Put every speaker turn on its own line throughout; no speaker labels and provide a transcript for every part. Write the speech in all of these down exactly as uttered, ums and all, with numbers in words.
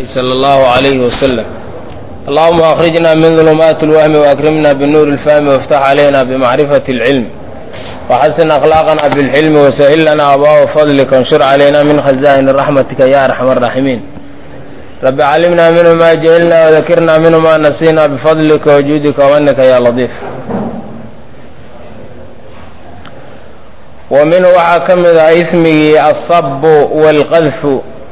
صلى الله عليه وسلم اللهم أخرجنا من ظلمات الوهم وأكرمنا بالنور الفهم وافتح علينا بمعرفة العلم وحسن أخلاقنا بالحلم وسهل لنا أبواب فضلك وانشر علينا من خزائن رحمتك يا أرحم الراحمين. رب علمنا منه ما جهلنا وذكرنا منه ما نسينا بفضلك وجودك ومنك يا لطيف. ومنه waxaa ka mid ah ismigii الصب والqadf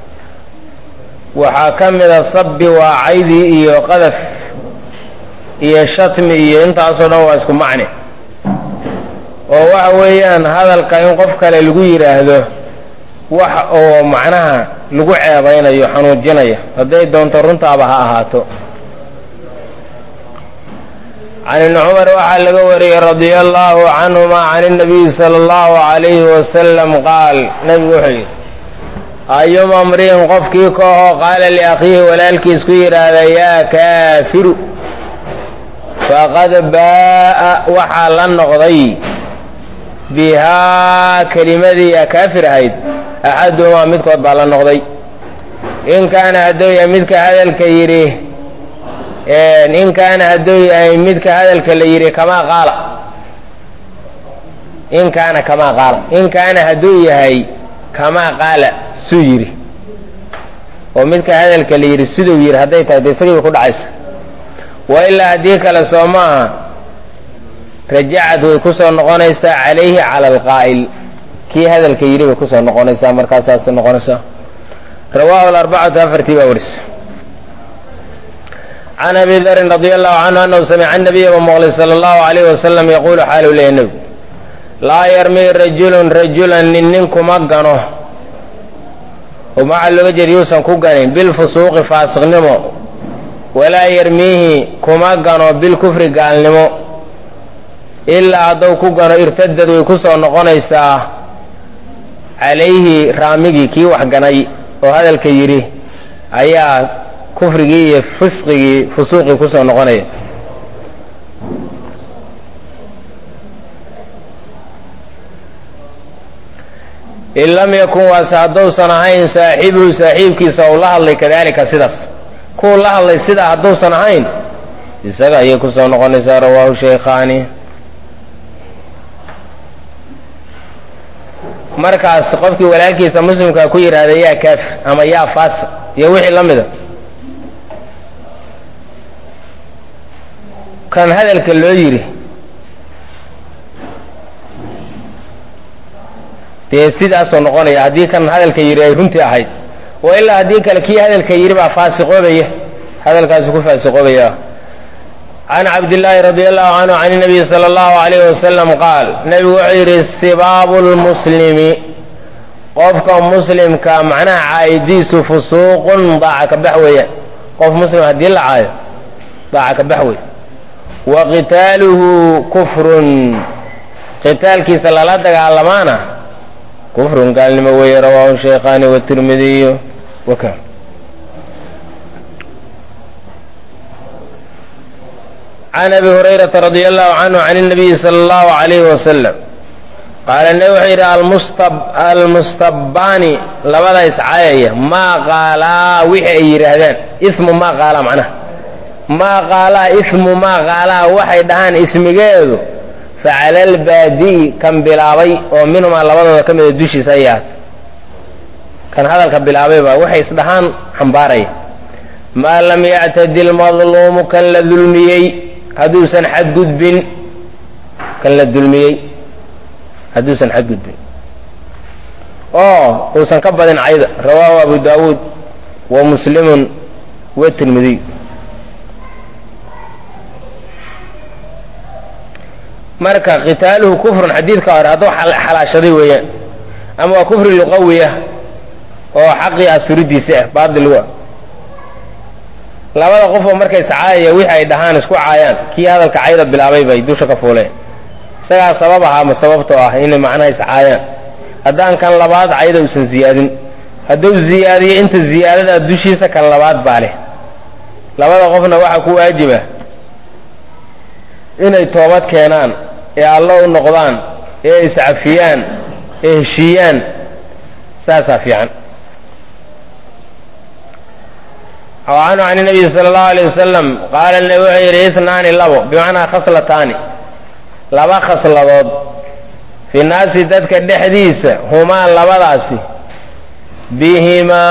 waxaa ka mid a sabi waa caydi iyo qadaf iyo shatmi iyo intaasoo dhan waa isku macne oo waxa weeyaan hadalka in qof kale lagu yidhaahdo wax oo macnaha lagu ceebaynayo xanuujinaya hadday doonto runtaaba ha ahaato. can ibni cumar waxaa laga wariyey radia allahu canhuma can الnabiy salى اllahu عalayhi wasalam qaal nabigu wuxuu yidhi ayuma mri'in qofkii ka ahoo qaala liakhiihi walaalkiis ku yidhaahda yaa kaafiru faqad baa'a waxaa la noqday bihaa kelimadii yaa kaafir ahayd axaduhumaa midkood baa la noqday in kaana hadduu yahay midka hadalka yidhi in kaana hadduu yahay midka hadalka la yidhi kamaa qaala in kaana kamaa qaala in kaana hadduu yahay kamaa qaala suu yidhi oo midka hadalka la yidhi siduu yidhi hadday tahay de isagii bay ku dhacaysa wa ilaa haddii kale soo maaha rajacad way ku soo noqonaysaa calayhi cala alqaa'il kii hadalka yidhi bay kusoo noqonaysaa markaasaasay noqonaysaa. rawaahu alarbacatu afartii baa warisa. can abi darin radia allahu canhu annahu samica annabiya ba maqlay sala allahu alayh wasalam yaquulu xaalu leeya nebigu laa yarmii rajulun rajulan nin nin kuma gano oo maxaa looga jeeda yuusan ku ganin bilfusuuqi faasiqnimo walaa yarmiihi kuma gano bilkufri gaalnimo ilaa hadduu ku gano irtadad way ku soo noqonaysaa calayhi raamigii kii wax ganay oo hadalka yidhi ayaa kufrigii iyo fisqigii fusuuqii ku soo noqonaya. in lam yakun waase hadduusan ahayn saaxibuhu saaxiibkiisa ou la hadlay kadalika sidaas kuwa la hadlay sidaa hadduusan ahayn isaga ayay ku soo noqonaysaa. rawaahu shaykhaani. markaas qofkii walaalkiisa muslimkaa ku yidhaahda yaa kaafir ama yaa faasiq iyo wixii la mida kan hadalka loo yidhi dee sidaasoo noqonaya haddii kan hadalka yidhi ay runtii ahayd wa ilaa haddii kale kii hadalka yidhi baa faasiqoobaya hadalkaasi ku faasiqoobaya. can cabdillaahi radi allahu canhu can inabiyi sala allahu alayh wasalam qaal nebigu wuxuu yidhi sibaabu lmuslimi qofka muslimka macnaha caayidiisu fusuuqun daaca ka bax weeyaan qof muslim haddii la caayo daaca ka bax wey. wa qitaaluhu kufrun qitaalkiisa lala dagaalamaana kufrun gaalnimo weeye. rawaahu shaykhaani watirmidiyu waka. can abi hurayrata radia allahu canhu can الnabiyi salى اllahu عalayhi wasalam qaala nebi wuxuu yidhi almustabbaani labada iscaayaya maa qaalaa wixii ay yidhaahdaan ismu maa qaalaa macnaha maa qaalaa ismu maa qaalaa waxay dhahaan ismigeedu facala albaadi'i kan bilaabay oo minhumaa labadooda ka mida dushiisa ay ahaat kan hadalka bilaabay baa waxay isdhahaan xambaaraya maa lam yactadi lmadluumu kan la dulmiyey hadduusan xadgudbin kan la dulmiyey hadduusan xadgudbin oo uusan ka badin cayda. rawaahu abu daawuud wa muslimun watirmidiy. marka qitaaluhu kufrun xadiidka hore hadduu xalaashaday weeyaan ama waa kufri luqawiya oo xaqii asuridiisi ah baadilwa labada qofoo markay iscaayaya wixii ay dhahaan isku caayaan kii hadalka cayda bilaabay bay dusha ka fuuleen isagaa sabab ahaa ma sababtoo ah inay macnaha iscaayaan haddaan kan labaad cayda uusan ziyaadin hadduu ziyaadiyo inta ziyaadadaa dushiisa kan labaad baa leh. labada qofna waxaa ku waajiba inay toobad keenaan ee alla u noqdaan ee iscafiyaan ee heshiiyaan saasaa fiican. وعنه عن النبي صلى الله عليه وسلم قال النبي اثنان لabo بمعنى خصلتان laba khasladood في الناس dadka dhexdiisa huma labadaasi bihima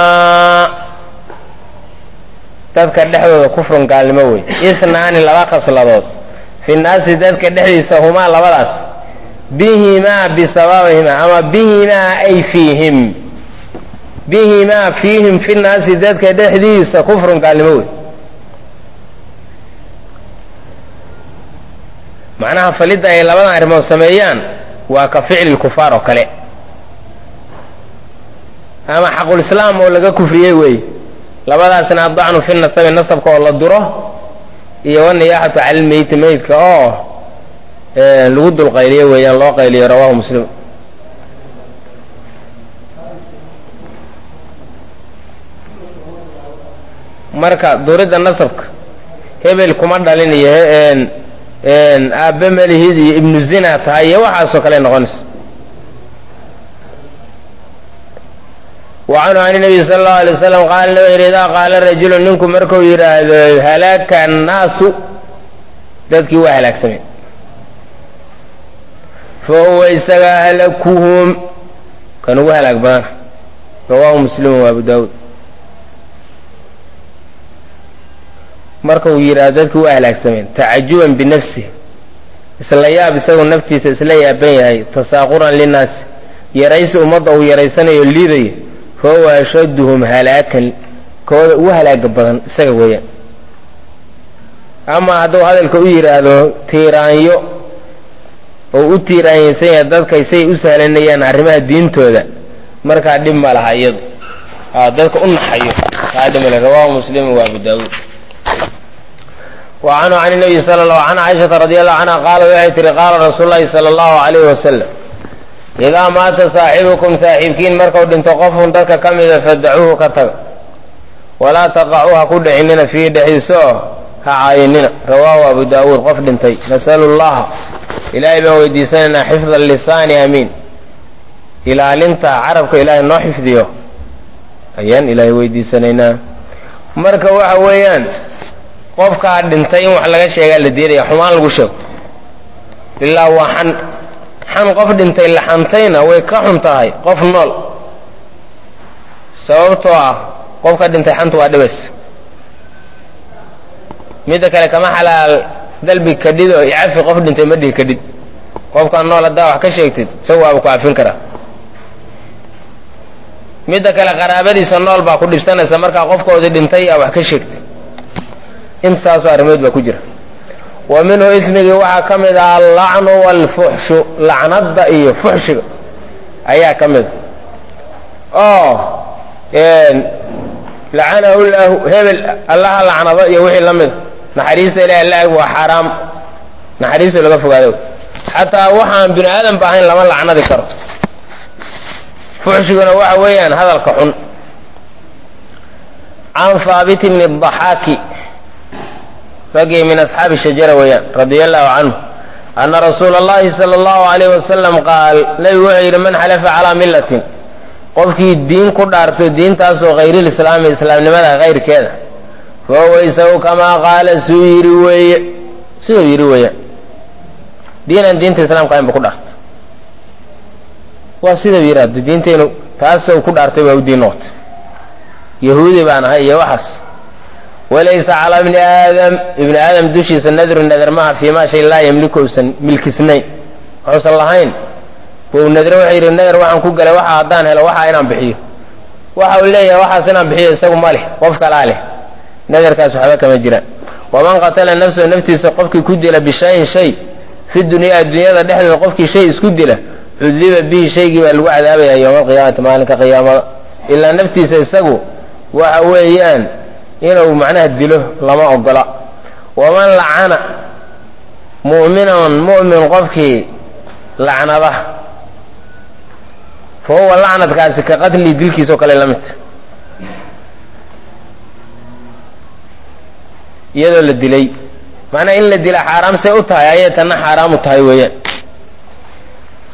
dadka dhexdooda kufrun gaalnimo wey isnaani laba khasladood في الناس dadka dhexdiisa huma labadaas bihima bisababihima ama bihima ay fiihim bihima fiihim fi الناس dadka dhexdiisa kufrun gaalnimo wey macnaha falidda ay labadan arrimood sameeyaan waa ka ficli lkufaar oo kale ama xaqulislaam oo laga kufriyey weeye labadaasna adacnu fi nasabi nasabka oo la duro iyo waniyaaxatu cala lmeyti meydka oo lagu dul qayliyo weeyaan loo qayliyo rawahu muslim marka duridda nasabka hebel kuma dhalin iyo aabbe malihid iyo ibnu zina tahay iyo waxaasoo kale noqonaysa wacanhu can nabiy sala allahu alay wasalam qaala nabi yidhi idaa qaala rajulu ninku markuu yidhaahdo halaaka annaasu dadkii waa halaagsameen fa huwa isaga halakuhum kan ugu halaag badana rawaahu muslimu wa abu daawuud marka uu yidhaahdo dadkii waa halaagsameen tacajuban binafsihi isla yaab isagoo naftiisa isla yaaban yahay tasaaquran linnaasi yaraysi ummadda uu yaraysanayo liidayo fa huwa ashadduhum halaakan kooda ugu halaaga badan isaga weeyaan ama hadduu hadalka u yidhaahdo tiiraanyo oo u tiiraanyaysan yahay dadka say u sahlanayaan arrimaha diintooda markaa dhib ma laha iyadu dadka u naxayo kaa dhib male rawaahu muslimu wa abu daawuud وعنه عن النبي صلى الله عن عائشة رضي الله عنها قال waxay tihi qaala rasuul الlahi صلى الله عليه وسلم إidaa maata saaxibukum saaxiibkiin markuu dhinto qofun dadka ka mida fadacuuhu ka taga walaa taqacuu ha ku dhicinina fiihi dhexdiisa oo ha caayinina rawaahu abu daawuud qof dhintay nasalu llaha ilaahay baan weydiisanaynaa xifda lisaani amiin ilaalinta carabka ilaahay noo xifdiyo ayaan ilaahay weydiisanaynaa marka waxa weeyaan qofkaa dhintay in wax laga sheegaa la diidaya xumaan lagu sheego ilaa waa xan xan qof dhintay la xantayna way ka xun tahay qof nool sababtoo ah qofka dhintay xantu waa dhibaysa midda kale kama xalaal dalbi kadhid oo icafi qof dhintay ma dhihi kadhid qofkaan nool haddaa wax ka sheegtid isaga waaba ku cafin karaa midda kale qaraabadiisa nool baa ku dhibsanaysa markaa qofkoodii dhintay aa wax ka sheegtay intaasoo arrimood baa ku jira wa minhu ismigii waxaa ka mid ah allacnu waalfuxshu lacnadda iyo fuxshiga ayaa ka mida oo lacanahu llahu hebel allaha lacnado iyo wixii la mida naxariista ilahi laag waa xaaraam naxariistu laga fogaado xataa waxaan bini aadan ba ahayn lama lacnadi karo fuxshiguna waxa weeyaan hadalka xun can haabit bni daxaaki ragii min asxaabi shajara weeyaan radia allahu canhu ana rasuula allahi sala allahu alayh wasalam qaal nebigu wuxuu yidhi man xalafa calaa millatin qofkii diin ku dhaarto diintaasoo hayrilislaami islaamnimada kayrkeeda fa huwa isagu kamaa qaala suu yidhi weeye siduu yidhi weeyaan diinaan diinta islaamka ahayn ba ku dhaarto waa sidau yidhaahdo diintaynu taasoo ku dhaartay waa u diin noqotay yahuudi baan ahay iyo waxaas walaysa calaa ibni aadam ibni aadam dushiisa nadru nadar maha fii maa shay laa yamliku usan milkisnayn waxuusan lahayn buu nadre wuxuu yidhi nadar waxaan ku galay waxa haddaan helo waxaa inaan bixiyo waxa uu leeyahay waxaas inaan bixiyo isagu ma leh qof kalaa leh nadarkaas waxba kama jiraan waman qatala nafsahu naftiisa qofkii ku dila bishayin shay fi dunyaa dunyada dhexdeeda qofkii shay isku dila cudiba bihi shaygii baa lagu cadaabaya yowma alqiyaamati maalinka qiyaamada ilaa naftiisa isagu waxa weeyaan inuu macnaha dilo lama ogola waman lacana mu'minan mu'min qofkii lacnada fa huwa lacnadkaasi ka qatli dilkiisa oo kale la mid iyadoo la dilay macnaha in la dila xaaraam say u tahay ayay tanna xaaraam u tahay weeyaan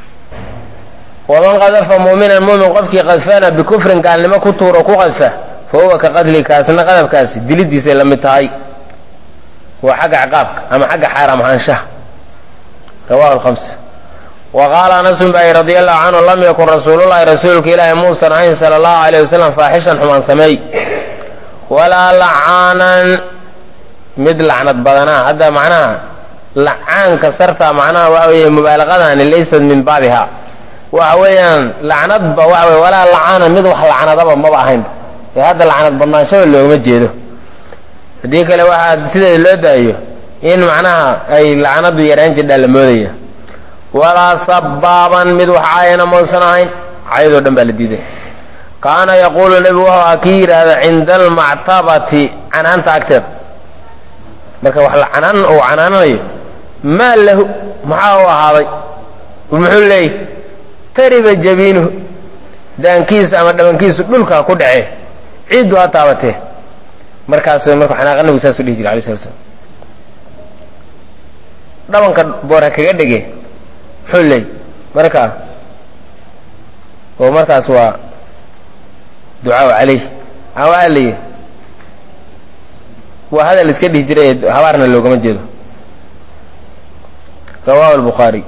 waman qadafa mu'minan mu'min qofkii qadfana bikufrin gaalnimo ku tuuro ku qadfa fahuwa ka qatli kaasna qadabkaasi dilidiisay la mid tahay waa xagga ciqaabka ama xagga xaaraam ahaanshaha rawahu alkhamsa wa qaala anasun baa radia allahu canhu lam yakun rasuulullahi rasuulka ilaahi muusan ahayn sala allahu alayh wasalam faaxishan xumaan sameey walaa lacaanan mid lacnad badanaa hadda macnaha lacaanka sarta macnaha waxa weeye mubaalaqadani laysat min baabiha waxa weeyaan lacnadba waxa weye walaa lacaanan mid wax lacnadaba maba ahaynba ee hadda lacnad badnaanshaba loogama jeedo haddii kale waxaa sideeda loo daayo in macnaha ay lacnadu yaraan jirdhaa la moodaya walaa sabaaban mid wax caayana mausan ahayn caydoo dhan baa la diiday kaana yaquulu nebigu wuxuu aha kii yidhaahda cinda almactabati canaanta agteeda marka wax la canaan uu canaananayo maa lahu maxaa u ahaaday muxuu leeyahy tariba jabiinuhu daankiisa ama dhabankiisu dhulka ku dhacee ciiddu ha taabatee markaas markuu xanaaqa nabigu saasuu dhihi jiray alay slat slam dhabanka boor ha kaga dhege muxuu leey marka oo markaas waa ducaa calayh ama waa layihi waa hadal iska dhihi jiray ee habaarna loogama jeedo rawahu albukhaari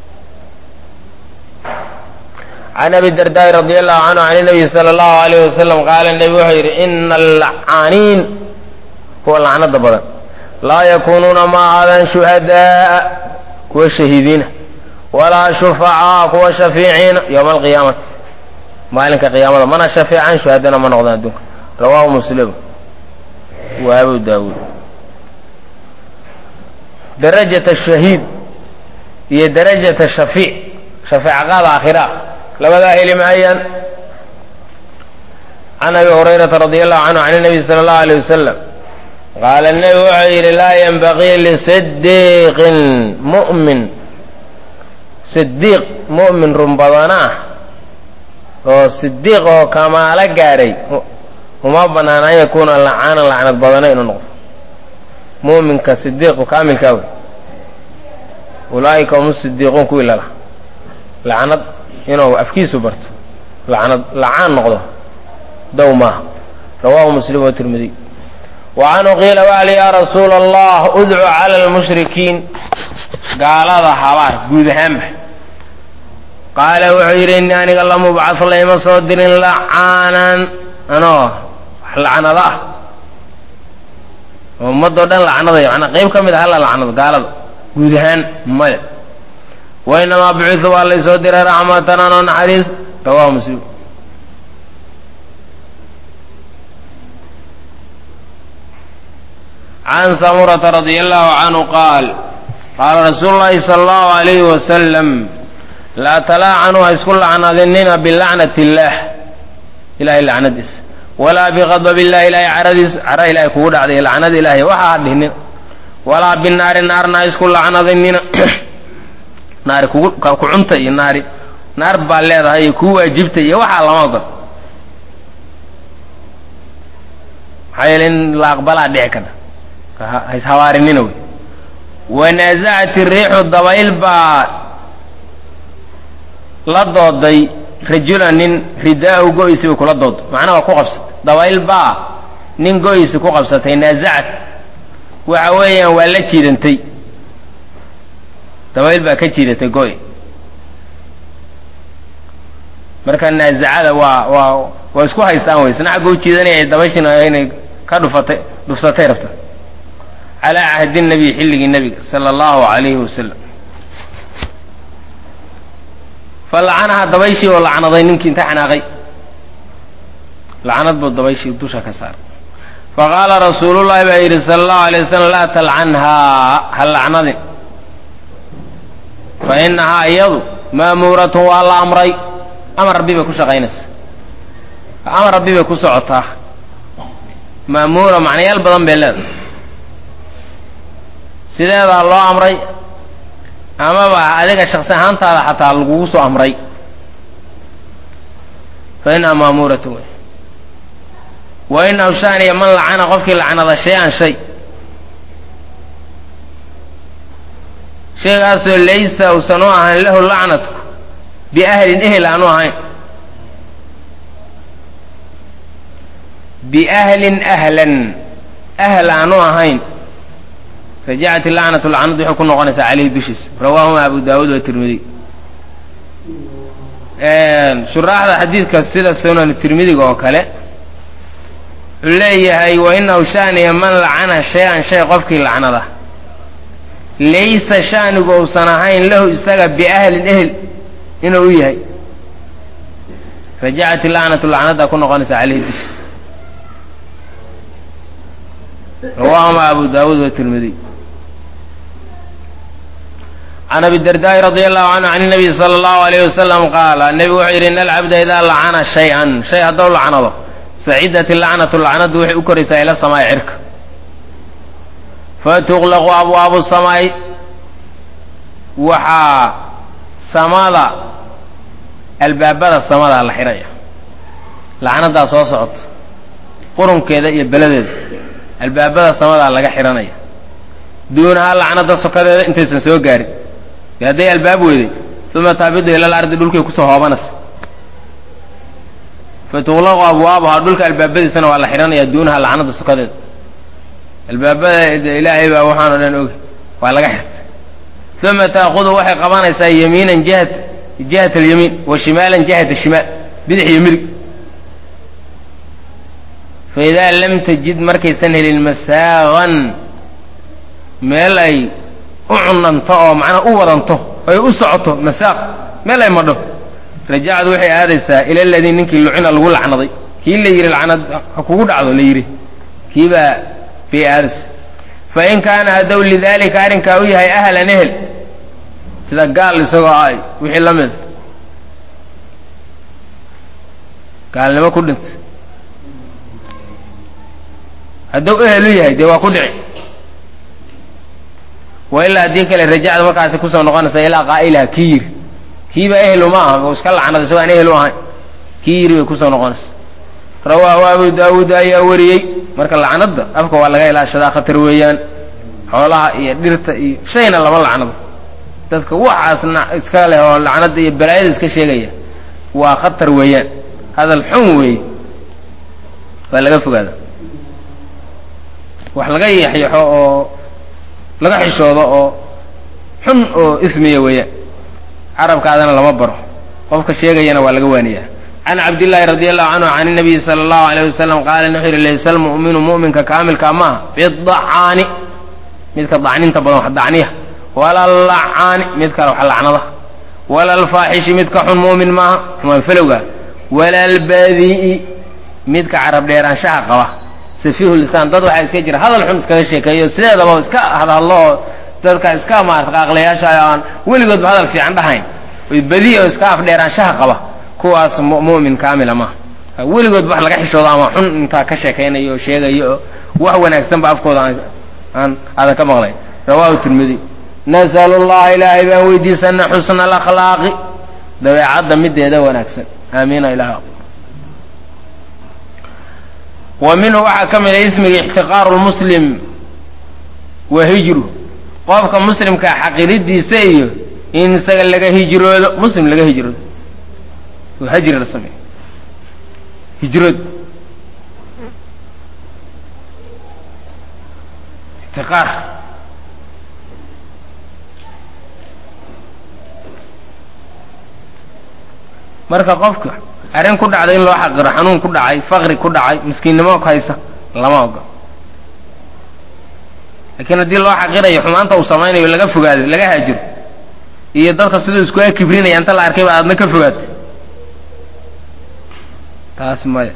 can abi dardaai radi allahu canhu can nabiyi sala allahu alayh wasalam qaala nebi wuxuu yidhi ina allacaaniin kuwa lacnada badan laa yakuunuuna ma ahaadaan shuhadaaa kuwa shahiidiina walaa shufacaa kuwa shafiiciina yowma alqiyaamati maalinka qiyaamada mana shafeecaan shuhadana ma noqdaan adduunka rawaahu muslim wa abu daawuud darajata shahiid iyo darajata shafiic shafeecaqaada aakhira labadaa heli maayaan can abi hurayrata radi allahu canhu can nabiy sala allahu alayh wasalam qaala nebi wuxuu yidhi laa yanbaqii lisadiiqin mu'min sidiiq mu'min run badana ah oo sidiiq oo kamaalo gaadhay uma bannaan an yakuuna lacaanan lacnad badana inuu noqdo mu'minka sidiiqu kaamilkaa wey ulaa'ika hum sidiiquun kuwii lala lacnad inuu afkiisu barto lacnad lacaan noqdo dow maaha rawaahu muslim wa tirmidiy wa canhu qiila waali yaa rasuula allah udcu cala almushrikiin gaalada habaar guud ahaanba qaala wuxuu yidhi innii aniga lam ubcad layma soo dirin lacaanan anoo wax lacnado ah ummadoo dhan lacnadayo manaa qayb ka mid ah hala lacnado gaalada guud ahaan maya wainamaa bucitu waa laysoo diray raxmatan anoo naxariis rawahu muslim can samurata radi allahu canhu qaal qaala rasuulu llahi sala allahu alayhi wasalam laa talaacanuu ha isku lacnadinina bilacnati illaah ilahay lacnadiisa walaa biqadab illahi ilahay caradiisa cara ilahay kugu dhacday lacnada ilaahay waxa ha dhihnina walaa binaari naarna ha isku lacnadinina naari kugu ku cunta iyo naari naar baa leedahay iyo kuu waajibta iyo waxaa lama ogol maxaa yeele in la aqbalaa dhici kada ha ishawaarinina wey wanaazacati riixu dabayl baa la dooday rajulan nin ridaa-u go-iisiba kula doodo macnaha waa ku qabsatay dabayl baa nin go-iisi ku qabsatay naazacat waxa weeyaan waa la jiidantay dabayl baa ka jiidatay go-i marka naazacada waa waa waa isku haystaan wey isna xagga u jiidanaya dabayshina inay ka dhufatay dhufsatay rabta calaa cahdi nabiy xilligii nebiga sala allahu alayhi wasalam falacanaha dabayshii oo lacnaday ninkii inta xanaaqay lacnad buu dabayshii dusha ka saaray faqaala rasuulullahi baa yidhi sala allahu alay wasalam laa talcanhaa ha lacnadin fa inahaa iyadu maamuuratun waa la amray amar rabbi bay ku shaqaynaysa amar rabbi bay ku socotaa maamuura macnayaal badan bay leedahay sideedaa loo amray amaba adiga shaksi ahaantaada xataa lagugu soo amray fa inahaa maamuuratun wey wa inahu shaaniya man lacana qofkii lacnada shay-an shay shaygaasoo laysa uusan u ahayn lahu lacnatku biahlin ehel aanu ahayn biahlin ahlan ahl aanu ahayn rajacat lacnatu lacnad waxay ku noqonaysaa caleyhi dushiisa rawaahuma abu daawuud wa tirmidi shuraaxda xadiidka sida sunan tirmidiga oo kale wuxuu leeyahay wa inahu shaaniya man lacana shay-an shay qofkii lacnada laysa shaanigu uusan ahayn lahu isaga biahlin ehl inuu u yahay rajacat lacnatu lacnada ku noqonaysaa caleyhi dushiisa rawaahuma abu daawuud wa tirmidi can abi dardaa'i radia allahu canhu can nabiy sala allahu alayh wasalam qaala nebigu wuxuu yidhi ina alcabda idaa lacana shay-an shay haddou lacnado sacidat lacnatu lacnadu waxay u koraysaa ila samaa'i cirka fatuqlaqu abwaabu samaa'i waxaa samada albaabada samadaa la xidhaya lacnadaa soo socoto qurunkeeda iyo beladeeda albaabada samadaa laga xidhanaya duunahaa lacnada sokadeeda intaysan soo gaarin e hadday albaab weyday uma taabidu ilal ardi dhulkay kusoo hoobanas fatuqlaqu abwaabuhaa dhulka albaabadiisana waa la xidhanayaa duunaha lacnada sokadeeda albaabada ilaahay baa waxaan o dhan oga waa laga xirtay uma taakudu waxay qabanaysaa yamiinan jihat jihat alyamiin wa shimaalan jihat ashimaal bidix iyo midig faidaa lam tajid markaysan helin masaagan meel ay u cunanto oo macnaa u wadanto ay u socoto masaaq meel ay madho rajacad waxay aadaysaa ila aladii ninkii lucina lagu lacnaday kii la yidhi lacnad ha kugu dhacdo la yidhi kiibaa bay aadaysa fain kaana haddow lidaalika arrinkaa u yahay ahlan ehel sida gaal isagoo ay wixii la mida gaalnimo ku dhintay hadduu ehel u yahay dee waa ku dhici wa ilaa haddii kale rajacda markaasi kusoo noqonaysa ilaa qaa'ilaha kii yiri kiiba ehlu ma aha oo iska lacnada isagoo aan ehel u ahayn kii yiri bay kusoo noqonaysa rawaahu abu daawuud ayaa wariyey marka lacnada afka waa laga ilaashadaa khatar weeyaan xoolaha iyo dhirta iyo shayna lama lacnado dadka waxaasna iska leh oo lacnada iyo balaayada iska sheegaya waa khatar weeyaan hadal xun weeye waa laga fogaada wax laga yaxyaxo oo laga xishoodo oo xun oo ismiya weeyaan carabkaadana lama baro qofka sheegayana waa laga waaniyaa can cabdillaahi radi allahu canhu can inabiyi sala allahu alayh wasalam qaala wuxuu yidhi laysa almu'minu mu'minka kaamilka maaha bidacaani midka dacninta badan wax dacniya wala lacaani mid kale wax lacnada wala alfaaxishi midka xun mu'min maaha xumaan falowga wala albadii'i midka carab dheeraanshaha qaba safiihu lisaan dad waxaa iska jira hadal xun iskaga sheekeeyo sideedaba iska hadhadlo oo dadka iska maarata aqlayaasha aan weligoodba hadal fiican dhahayn badii'i oo iska afdheeraanshaha qaba kuwaas mu'min kaamila maaha weligoodba wax laga xishoodo ama xun intaa ka sheekaynayo oo sheegayo oo wax wanaagsanba afkooda aan aadan ka maqlay rawaahu tirmidi nasalu llaha ilaahay baan weydiisana xusna alakhlaaqi dabeecadda mideeda wanaagsan aamiina ilaah wa minhu waxaa ka mid a ismiga ixtiqaaru lmuslim wa hijru qofka muslimkaa xaqiridiisa iyo in isaga laga hijroodo muslim laga hijroodo oo hajri la sameeyo hijrood ixtiqaar marka qofka arrin ku dhacday in loo xaqiro xanuun ku dhacay faqri ku dhacay miskiinnimo haysa lama oga laakiin haddii loo xaqirayo xumaanta uu samaynayo laga fogaado laga haajiro iyo dadka siduu iskuga kibrinaya inta la arkay ba aadna ka fogaatay taas maya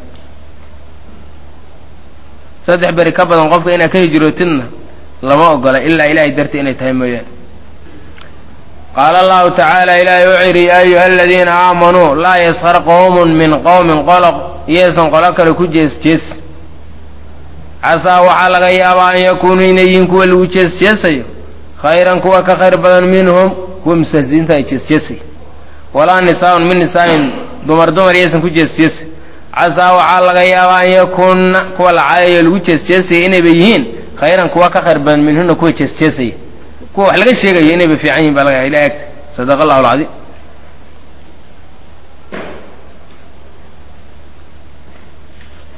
saddex beri ka badan qofka inaad ka hijrootidna lama ogola ilaa ilaahay darti inay tahay mooyaane qaala allahu tacaala ilaahay wuxuu yidhi yaa ayuha aladiina aamanuu laa yaskar qowmun min qowmin qolo iyaysan qolo kale ku jees jees casaa waxaa laga yaabaa an yakuunuu inay yihiin kuwa lagu jees jeesayo khayran kuwa ka khayr badan minhum kuwa mustahziinta ay jees jeesay walaa nisaaun min nisaa'in dumar dumar iyaysan ku jees jeesay casaa waxaa laga yaabaa an yakuuna kuwa la caayayo lagu jees jeesaya inayba yihiin khayran kuwa ka khayr badan minhuna kuwa jees jeesaya kuwa wax laga sheegayo inayba fiican yihin baa laga ila egta sadaqa allahu alcadiim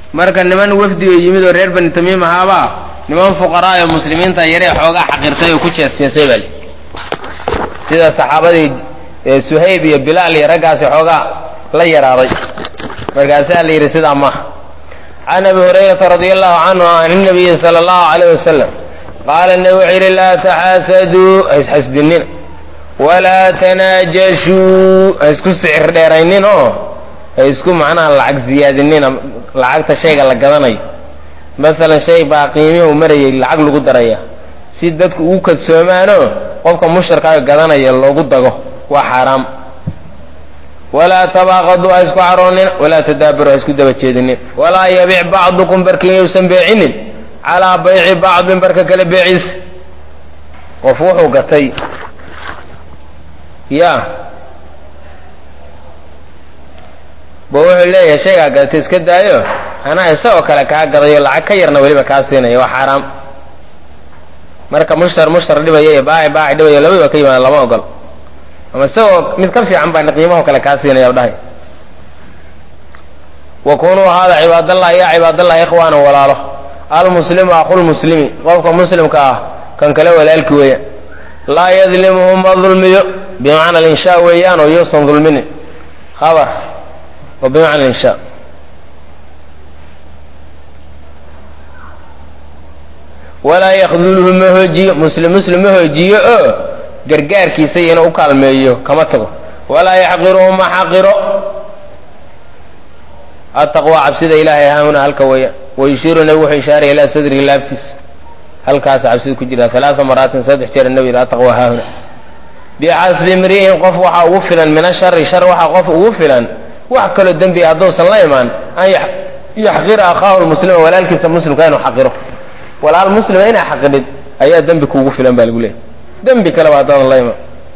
marka niman wafdiga yimid oo reer bani tamiim ahaaba niman fuqaraa ee muslimiinta yaree xoogaa xaqirtay oo ku jeesjeesay bal sida saxaabadii suhayb iyo bilaal iyo raggaasi xoogaa la yaraaday markaasaa la yidhi sidaa maaha can abi hurayrata radia allahu canhu can inabiyi sala allahu calayh wasalam qaala nabi wuxuu yidhi laa taxaasaduu ha isxasdinina walaa tanaajashuu ha isku sicir dheeraynin oo ha isku macnaha lacag ziyaadinina lacagta shayga la gadanayo masalan shay baa qiimihii u marayay lacag lagu daraya si dadku ugu kadsoomaanoo qofka mushtarkaaga gadanaya loogu dago waa xaaraam walaa tabaaqaduu ha isku caroonin walaa tadaabaruu ha isku daba jeedinin walaa yabic bacdukum barkin yousan beecinin calaa bayci bacdin barka kale beeciisa qof wuxuu gatay ya ba wuxuu leeyahay shaygaa gadatay iska daayo anaa isagoo kale kaa gadayo lacag ka yarna weliba kaa siinaya waa xaaraam marka mushtar mushtar dhibaya iyo baaci baaci dhibaya labadiba ka yimaada lama ogol ama isagoo mid ka fiican baa qiimaho kale kaa siinaya dhahay wa kunuu haada cibaadallah yaa cibaadallah ikhwaana walaalo almuslimu aqulmuslimi qofka muslimka ah kan kale walaalki weeya laa yadlimuhu ma dulmiyo bimacna alinshaa weeyaan oo yuusan dulminin habar oo bimacna alinshaa walaa yakduluhu ma hoojiyo muslim muslim ma hoojiyo oo gargaarkiisa iyana u kaalmeeyo kama tago walaa yaxqiruhu ma xaqiro ataqwa cabsida ilaahay haahuna halka weeya wayushiiru nabigu wuxuu ishaaraya ilaa sadrihi laabtiisa halkaas cabsida ku jira alaaa maraatin saddex jeer nabi yidhi ataqwa haahuna bixasbi imri'in qof waxaa ugu filan min ashari shar waxaa qof ugu filan wax kaloo dembi hadduusan la imaan an yaxqira akhaahu lmuslima walaalkiisa muslimka inuu xaqiro walaal muslima inaa xaqidhid ayaa dembi kuugu filan baa lagu leeyahy dembi kaleba haddaadan la imaan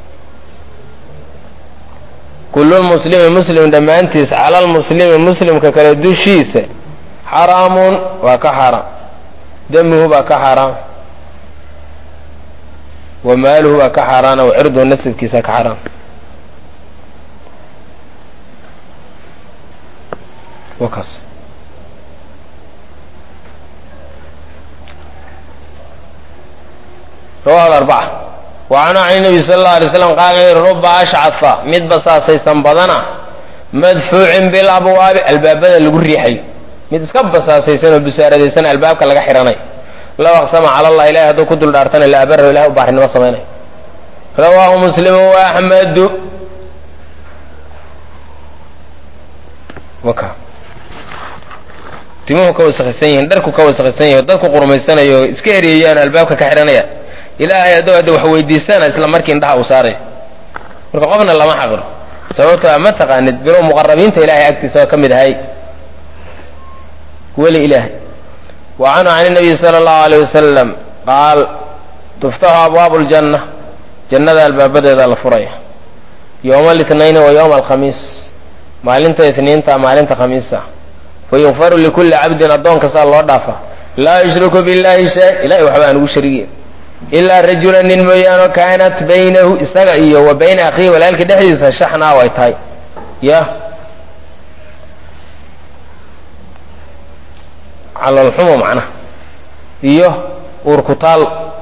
kullu muslimi muslim dhammaantiis cala lmuslimi muslimka kale dushiisa xaraamun waa ka xaaraam damuhu baa ka xaaraam wa maaluhu baa ka xaaraana wa cirduhu nasabkiisa ka xaaraam wakaas rawahu alarbaca wacanhu can nabi sala allau alay slam qaala ruba ashcafa mid basaasaysan badana madfuucin bilabwaabi albaabada lagu riixayo mid iska basaasaysan oo busaaradaysan albaabka laga xidhanayo low aqsama cala allah ilahay hadduu ku dul dhaartana la abarahu ilahay u baarinimo samaynayo rawaahu muslimu wa axmedu waka timuhu ka wasakhisan yihiin dharku ka wasakhisan yahi dadku qurmaysanayo iska ereeyaan albaabka ka xidhanaya ilaahay hadduu hadda wax weydiisana isla markii indhaha uu saarayo marka qofna lama xaqiro sababtoo ma taqaanid bilow muqarabiinta ilahay agtiisa oo ka mid ahay weli ilaahay wa canhu can nabiy sala allahu alayh wasalam qaal tuftaxu abwaabu ljanna jannada albaabadeeda la furaya yowma alitnayni wa yowma alkhamiis maalinta itniinta maalinta khamiista fayukfaru likulli cabdin addoon kastaa loo dhaafa laa yushriku billahi shay ilahay waxba aan ugu sharigiya ilaa rajula nin mooyaano kaanat baynahu isaga iyo wa bayna akhiihi walaalkii dhexdiisa shaxnaa way tahay ya calalxumo macnaha iyo uurkutaal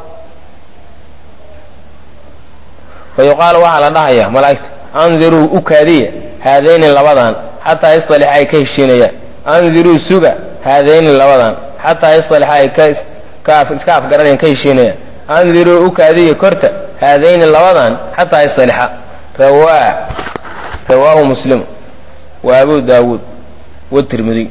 fa yuqaalu waxaa la dhahayaa malaa'igta andiruu u kaadiya haadayni labadan xataa yastalixa ay ka heshiinayaan andiruu suga haadayni labadan xataa yastalixa ay ka iska afgaranayaan ka heshiinayaan andiruu u kaadiya korta haadayni labadan xataa yastalixa rawaa rawaahu muslim wa abu daawuud watirmidi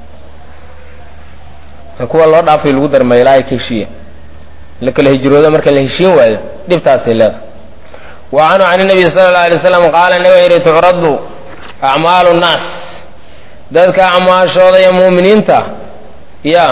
kuwa loo dhaafay lagu darmay ilaahay ka heshiiya la kala hijrooda marka la heshiin waayo dhibtaasay leedahay wa canhu can nabiy sala allau alay slam qaala nabiga yidhi tucradu acmaalu nnaas dadka acmaashooda iyo mu'miniinta ya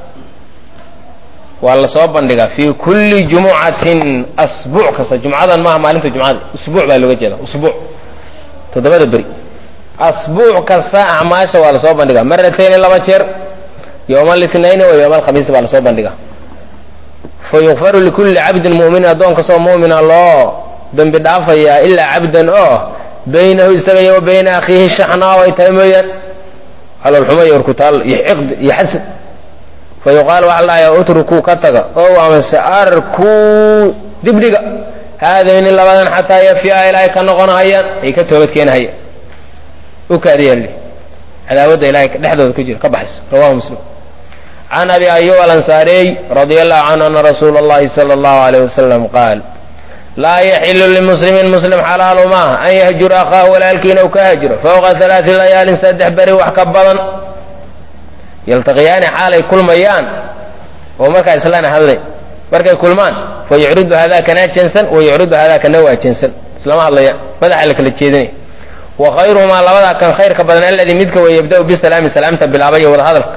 waa la soo bandhigaa fii kulli jumucatin asbuuc kasta jumcadan maaha maalinta jumcada usbuuc baa looga jeeda usbuuc toddobada beri asbuuc kasta acmaasha waa lasoo bandhigaa maratayni laba jeer yowma alitnayni wa yowma alkhamiisi baa lasoo bandhigaa fa yukfaru likulli cabdin mu'minin addoon kastoo mu'mina loo dambi dhaafayaa ilaa cabdan oo baynahu isaga iyo wa bayna akhiihi shaxnaa ay tahay mooyaan caloolxumo iyo urkutaal iyo xiqd iyo xasad fa yuqaal waxa la dhahayaa utrukuu ka taga ow amase arkuu dibdhiga haadayni labadan xataa yafiya ilaahay ka noqonahayaan ay ka toobad keenahayaan u kaadiyaali cadaawadda ilahay dhexdooda ku jira ka baxayso rawahu muslim can abi ayub alansaariy radia allahu canhu ana rasuula allahi sala allahu alayh wasalam qaal laa yaxilu limuslimin muslim xalaalu maaha an yahjura akhaahu walaalkiina u ka hajiro fawqa halaati layaalin saddex beri wax ka badan yaltaqiyaani xaalay kulmayaan oo markaa islana hadlay markay kulmaan fa yucridu haadaakana jensan wa yucridu haadaakana waa jensan islama hadlaya madaxa la kala jeedinaya wa khayruhumaa labadaa kan khayrka badan aladii midka way yabda'u bisalaami salaamta bilaaba iyo wada hadalka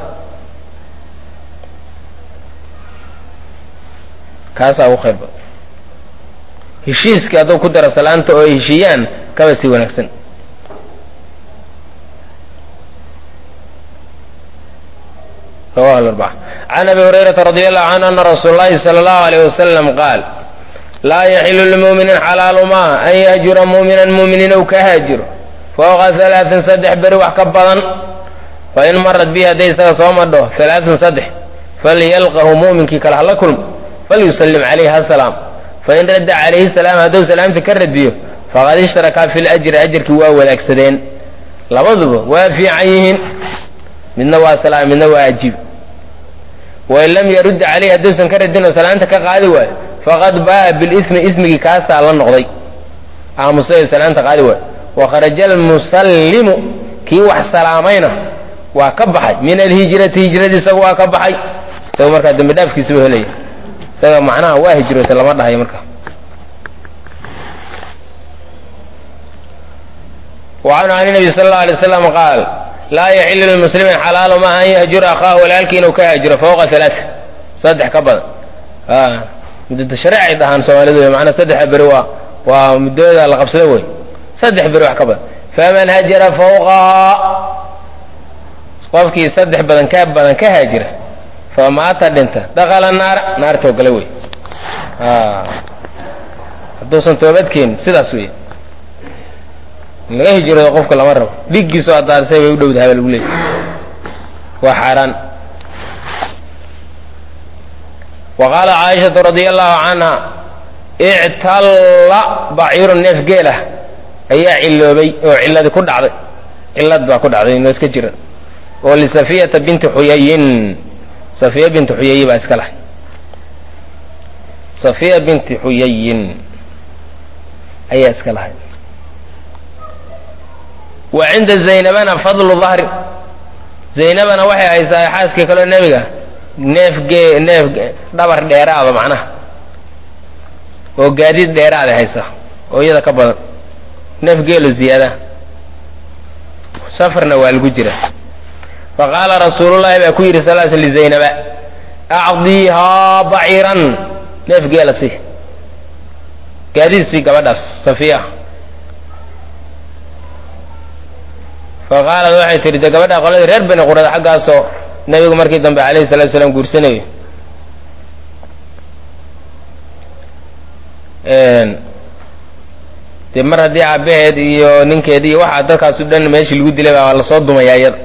kaasaa ugu khayr badan heshiiska hadduu ku daro salaanta oo ay heshiiyaan kaba sii wanaagsan rawahu alarbaca can abi hurayrata radia allahu canhu ana rasuula allahi sala allahu alayh wasalam qaal laa yaxilu limu'minin xalaalu maaha an yahjura mu'minan mu'miniin ou ka haajiro fawqa halaatin saddex beri wax ka badan fa in marad bihi hadday isaga soo madho halaatin saddex falyalqahu mu'minkii kale hala kulmo falyusallim calayhi hasalaam fain radda calayhi salaam hadduu salaamta ka radiyo faqad ishtarakaa fi ljri ajarkii waa wadaagsadeen labaduba waa fiican yihiin midna waa salaam midna waa ajiib wain lam yarudda calayhi hadduusan ka radinoo salaamta ka qaadi waayo faqad ba'a bilismi ismigii kaasaa la noqday aamusay oo salaamta qaadi waayo wakharaja almusallimu kii wax salaamayna waa ka baxay min alhijrati hijradii isaga waa ka baxay isaga markaa dambi dhaafkiisaba helaya isaga macnaha waa hijroota lama dhahayo marka wacanhu can nabi sala allau alay waslam qaal laa yaxilu limuslimin xalaalu maaha an yahjura akhaahu walaalkii inuu ka haajiro fawqa halaat saddex ka badan muddada shareecay dhahaan soomaalidu macnaa saddexa beri waa waa muddooda la qabsada wey saddex beri wax ka badan faman hajara fawqahaa qofkii saddex badan ka badan ka haajira famaata dhinta dakala naara naartoo gala wey hadduusan toobadkeenin sidaas wey in laga hijroodo qofka lama rabo dhiggiisoo adaarsay bay u dhowdahay baa lagu leeyay waa xaaraan wa qaala caaishatu radia allahu canha ictalla baciiru neef geelah ayaa ciloobay oo cilladii ku dhacday cillad baa ku dhacday inoo iska jira oo lisafiyata binti xuyayin safiya binti xuyayi baa iska lahay safiya binti xuyayin ayaa iska lahay wa cinda zaynabana fadlu dahri zaynabana waxay haysaa xaaskii kaloo nebiga neef gee neef dhabar dheeraada macnaha oo gaadiid dheeraada haysaa oo iyada ka badan neef geelo ziyaada safarna waa lagu jira faqaala rasuulullahi baa ku yidhi sal sl lizaynaba acdiihaa baciiran neef geela si gaadiid si gabadhaas safiya faqaalad waxay tihi de gabadha qoladii reer bani qurada xaggaasoo nebigu markii dambe calayhi salatu salaam guursanayo dee mar haddii aabbaheed iyo ninkeedi iyo waxaa dadkaasu dhan meeshii lagu dilay baa lasoo dumayaa iyada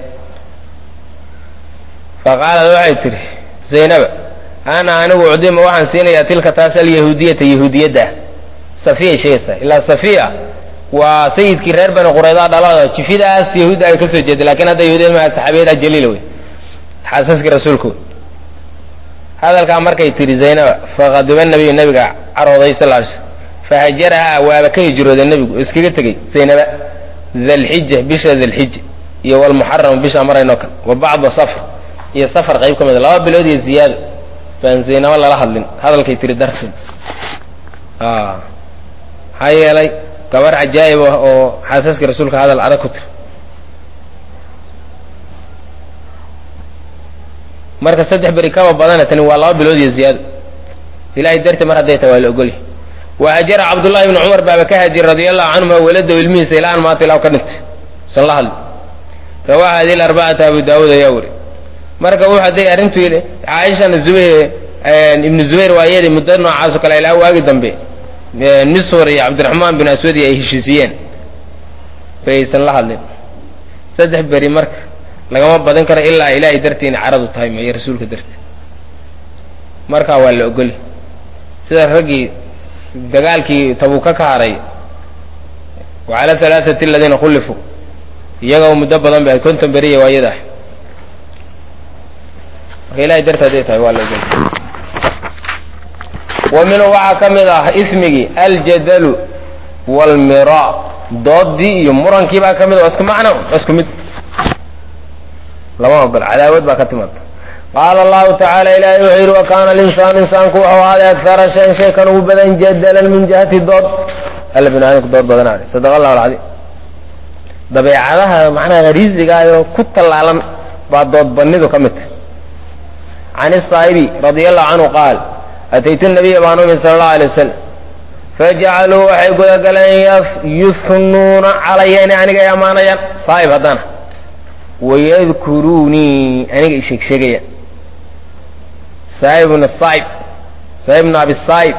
faqaalad waxay tihi zaynaba ana anigu cudima waxaan siinayaa tilka taas alyahuudiyata yahuudiyadda safiyay sheegaysaa ilaa safiya waa sayidkii reer bani qurayda dhalada jifidaas yahuudda ay ka soo jeeday lakiin hadda yahuudiyad maa saxaabiyada jaliila wey xaasaskii rasuulkooda hadalkaa markay tihi zaynaba faqadiba nabiyu nabiga carooday sal ly slm fahajarahaa waaba ka hijrooday nebigu iskaga tegey zaynaba dalxija bisha dalxija iyo walmuxaram bisha maraynoo kale wa bacda safr iyo safar qayb ka mida laba bilood iyo ziyaado baan zaynaba lala hadlin hadalkay tihi darteed maxaa yeelay gabar cajaa'ib ah oo xaasaskii rasuulka hadal adag ku tiri marka saddex beri kaba badana tani waa laba bilood iyo ziyaado ilahay darti mar hadday tahay waa la ogolyahy wa hajara cabdullahi ibni cumar baaba ka hajir radia allahu canhuma waladaw ilmihiisa ilaa an maata ilaa ka dhintay san la hadli rawaaha hadi larbacata abu daawuud ayaa weri marka wuxu hadday arrintu caaishana zubayr ibnu zubayr waa iyadii muddo noocaaso kale ilaa waagi dambe miswar iyo cabdiraxmaan bin aswadi ay heshiisiyeen bayaysan la hadlin saddex beri marka lagama badin karo ilaa ilaahay dartii in caradu tahay mayo rasuulka dartii markaa waa la ogoli sida raggii dagaalkii tabuuka ka haray wacala halaaثati aladiina khulifuu iyagoo muddo badan bay konton beriya waayadah marka ilahay dartii haday tahay waa la ogoli wa minhu waxaa ka mid ah ismigii aljadalu wاlmira doodii iyo murankii baa ka mid waa isku macno waa isku mid lama ogol cadaawad baa ka timaada qaala allahu tacaala ilahay wuxuu yidhi wakaana alinsaanu insaanku wuxuu ahaaday akara shayan shay kan ugu badan jadalan min jihati dood alla bini aadamku dood badanaale sadaqa allahu alcadiim dabeecadaha macnaha hariisigaayoo ku tallaalan baa dood bannidu ka mid can isaa'ibi radia allahu canhu qaal ataytu nabiya baan umi sala allahu alay wasalam fajacaluu waxay gudagaleen yuhnuuna calaya inay aniga ay ammaanayaan saa'ib haddana wayadkuruunii aniga i sheeg sheegayaan saa'ibna saa'ib saa'ibna abi saa'ib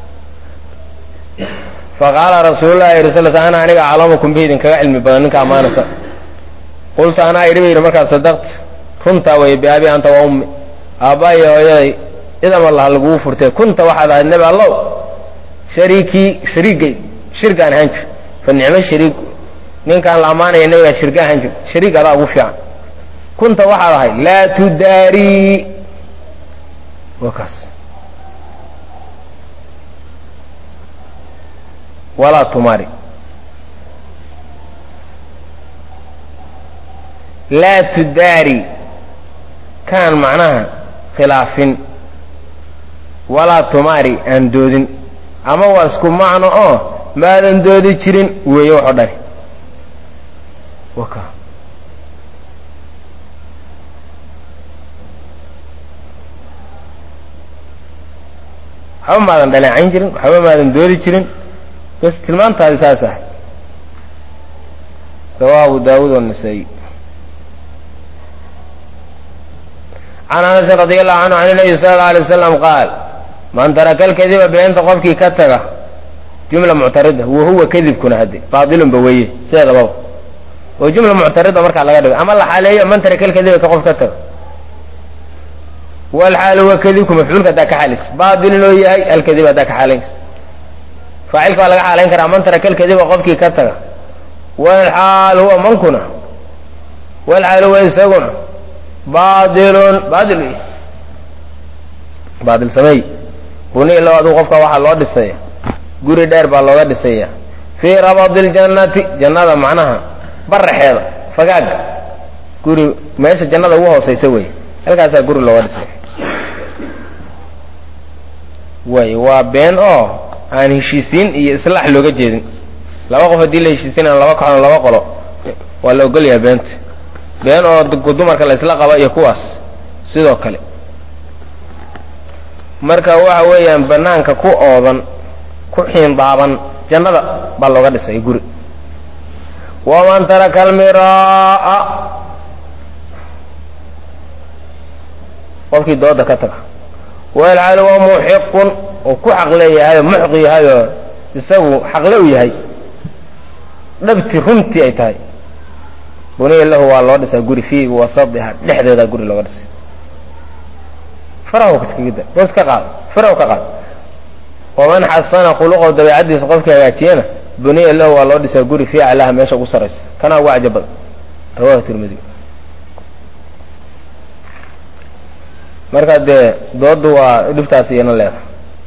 faqaala rasuulu llahi yidhi sal ana aniga aclamukum bi idinkaga cilmi badan ninka ammaanaysa qultu anaa idhi ba yidhi markaad sadaqta runtaa weeye biabi anta wa ummi aabbaaiyo hooyaday idam allah laguu furtee kunta waxaad ahayd nebi allow shariikii shariigay shirgaan ahaan jir fa nicmo shariig ninkaan la ammaanaya nebigaa shirga ahaan jir shariig adaa ugu fiican kunta waxaad ahayd laa tudaarii waa kaas walaa tumaari laa tudaari kaan macnaha khilaafin walaa tumaari aan doodin ama waa isku macno oo maadan doodi jirin weeye waxoo dhani waka waxba maadan dhaleecayn jirin waxba maadan doodi jirin bas tilmaantaadi saas ah rawaa abu daawuud والنasaa'i can anasin radi allahu canhu can nabiy sala allau alay wasalam qaal man taraka alkadiba beenta qofkii ka taga jumla muctarida wahuwa kadibkuna hadde baailunba weeye sideedababa oo jumla muctarida markaa laga dhigo ama la xaaleeyo man taraka alkadiba ka qof ka taga walxaal huwa kadibku mafcuulka haddaa ka xaalaysa baailun oo yahay alkadib haddaa ka xaalaynaysa faacilka waa laga xaalayn karaa man taraka alkadiba qofkii ka taga walxaal huwa mankuna walxaal huwa isaguna baailun baail wey baail sameey buni ilo aduu qofka waxaa loo dhisaya guri dheer baa looga dhisaya fii rabadi ljannati jannada macnaha baraxeeda fagaaga guri meesha jannada ugu hoosaysa wey halkaasaa guri looga dhisaya way waa been oo aan heshiisiin iyo islaax looga jeedin laba qof haddii la heshiisiin aan laba kaxoon laba qolo waa la ogolyaha beenta been oo dumarka la isla qaba iyo kuwaas sidoo kale marka waxa weeyaan banaanka ku oodan ku xiindaaban jannada baa looga dhisay guri waman taraka almiraa qofkii dooda ka taga walxaal waa muxiqun oo ku xaq leeyahay oo muxiq yahay oo isagu xaqle u yahay dhabti runtii ay tahay buniya lahu waa loo dhisaa guri fii wasadiha dhexdeeda guri looga dhisay farahu kaskagida bes ka qaad farahu ka qaad waman xasana khuluqahu dabeecadiisa qofkii hagaajiyana buniya lahu waa loo dhisaa guri fii aclaha meesha ugu saraysa kana ugu cajab badan rawahu tirmidi marka dee doodu waa dhibtaas iyana leedahay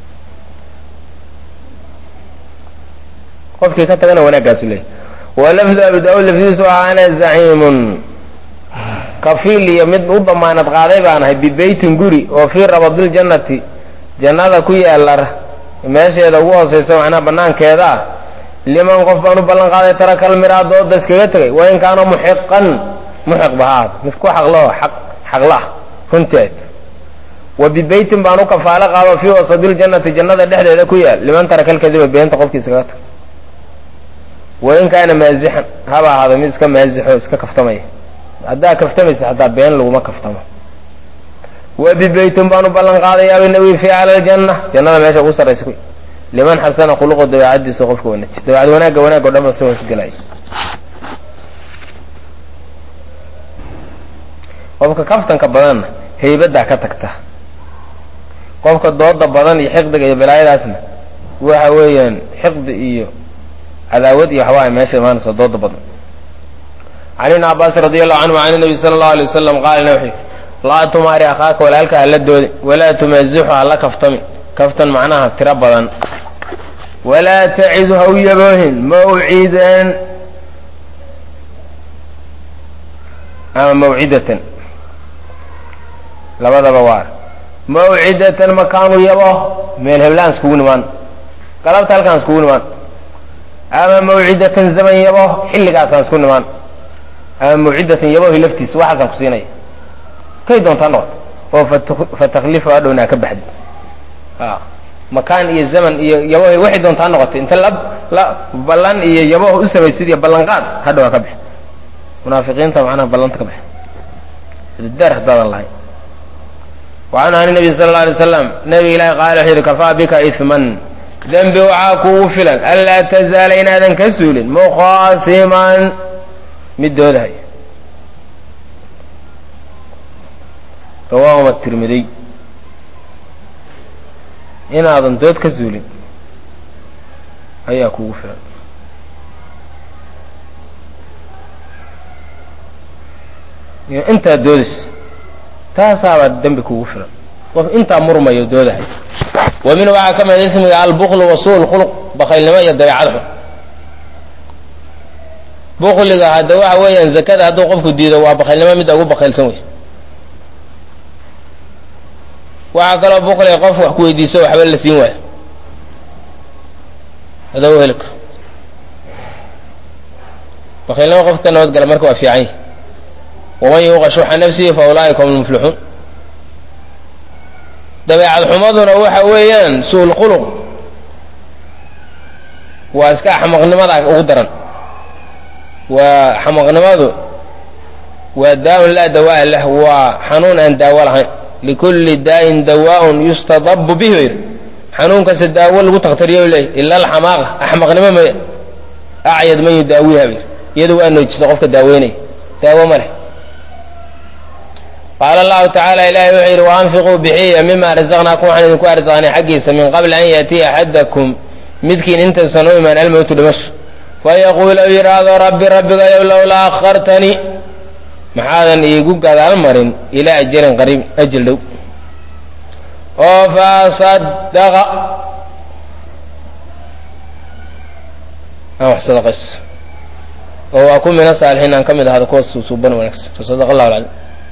qofkii ka tagana wanaaggaasu leeyahy walafdu abu daauud lafdiisu ahaa ana zaciimun kafiil iyo mid u damaanad qaaday baan ahay bibeytin guri oo fii rabadiljannati jannada ku yaala meesheeda ugu hoosaysa macnaha banaankeeda ah liman qof baan u ballan qaaday taraka almiraa dooda iskaga tegay wain kaana muxiqan muxiq ba ha ahda mid ku xaqlaho aq xaqla ah runteed wa bibeytin baan u kafaalo qaado fii wasadiljannati jannada dhexdeeda ku yaal liman taraka alkadiba beenta qofkii iskaga tagay wain kaana maazixan haba ahaada mid iska maazixo iska kaftamaya haddaa kaftamaysa haddaa been laguma kaftamo wa bibeytin baan u ballan qaadayaa binabi fii cala aljanna jannada meesha ugu sarraysa ku liman xasana khuluqu dabeecadiisa qofka wanaaji dabeecad wanaagga wanaag o dhan ba soo hoosgelay qofka kaftanka badanna haybadaa ka tagta qofka dooda badan iyo xiqdiga iyo balaayadaasna waxa weeyaan xiqdi iyo cadaawad iyo waxbaa meesha imaanaysa dooda badan can ibni cabbaas radi allahu canhu can nabi sala allahu alay wasalam qaala wuxuu laa tumaari akhaaka walaalka hala doodi walaa tumaasixu hala kaftami kaftan macnaha tiro badan walaa tacidu ha u yaboohin mawcidan ama mawcidatan labadaba waa mawcidatan makaanu yabo meel heblaan iskugu nimaan galabta halkaan iskugu nimaan ama mawcidatan zaman yabo xilligaasaan isku nimaan ama mawcidatan yabohi laftiisa waxaasaan ku siinaya kay doontaa noqoto oo fataklifa adhowna ka baxdi makaan iyo zaman iyo yabohi waxay doontaa noqotay inta la la ballan iyo yaboh u samaysid iyo ballanqaad hadhow ka baxdi munaafiqiinta macnaha ballanta ka baxdi dar hadaadan lahay وعن عن النبي صلى الله عليه وسلم نبي إلهي قال حيث كفى بك إثما ذنبي وعاكو فلا ألا تزال إن هذا كسول مخاصما مدود هاي رواه الترمذي إن هذا دود كسول هيا كو فلا يعني أنت دودس taasaabaa dembi kugu filan qof intaa murmayo doodahay wa min waxaa ka mid ismiga albuklu wasuul khuluq bakaylnimo iyo dabeecad xun bukliga hadda waxa weeyaan zakada hadduu qofku diido waa bakaylnimo midda ugu bakaylsan wey waxaa kaloo bukliga qof wax ku weydiiso waxba la siin waayo hada u heli karo bakaylnimo qofka ka nabad gala marka waa fiican yahi waman yuuqa shuxa nafsihi fa ulaa'ika hum lmuflixuun dabeecad xumaduna waxa weeyaan suul khuluq waa iska axmaqnimada ugu daran waa xamaqnimadu waa daawun laa dawaa lah waa xanuun aan daawo lahayn likulli daa'in dawaa'un yustadabu bihi yir xanuun kasta daawo lagu takhtariyo leeyahy ila alxamaaqa axmaqnimo ma acyad man yudaawiha bir iyadu waa noojisa qofka daaweynaya daawo ma leh qaala allahu tacaala ilahi wuxuu yidhi waanfiquu bixiya mima razaqnaakum waxaan idinku arsaaqnay xaggiisa min qabli an yaatiya axadakum midkiin intaysan u imaan almowtu dhimasho fayaquul ou yidhaahdo rabbi rabbigayow lowlaa akhartanii maxaadan iigu gadaal marin ilaa ajalin qariib ajal dhow oo faasadaqa aan wax sadaqayso oo waa ku mina saalixiin aan ka mid ahada kuwa suusuuban wanaagsan fasadaqa allahu alcaliim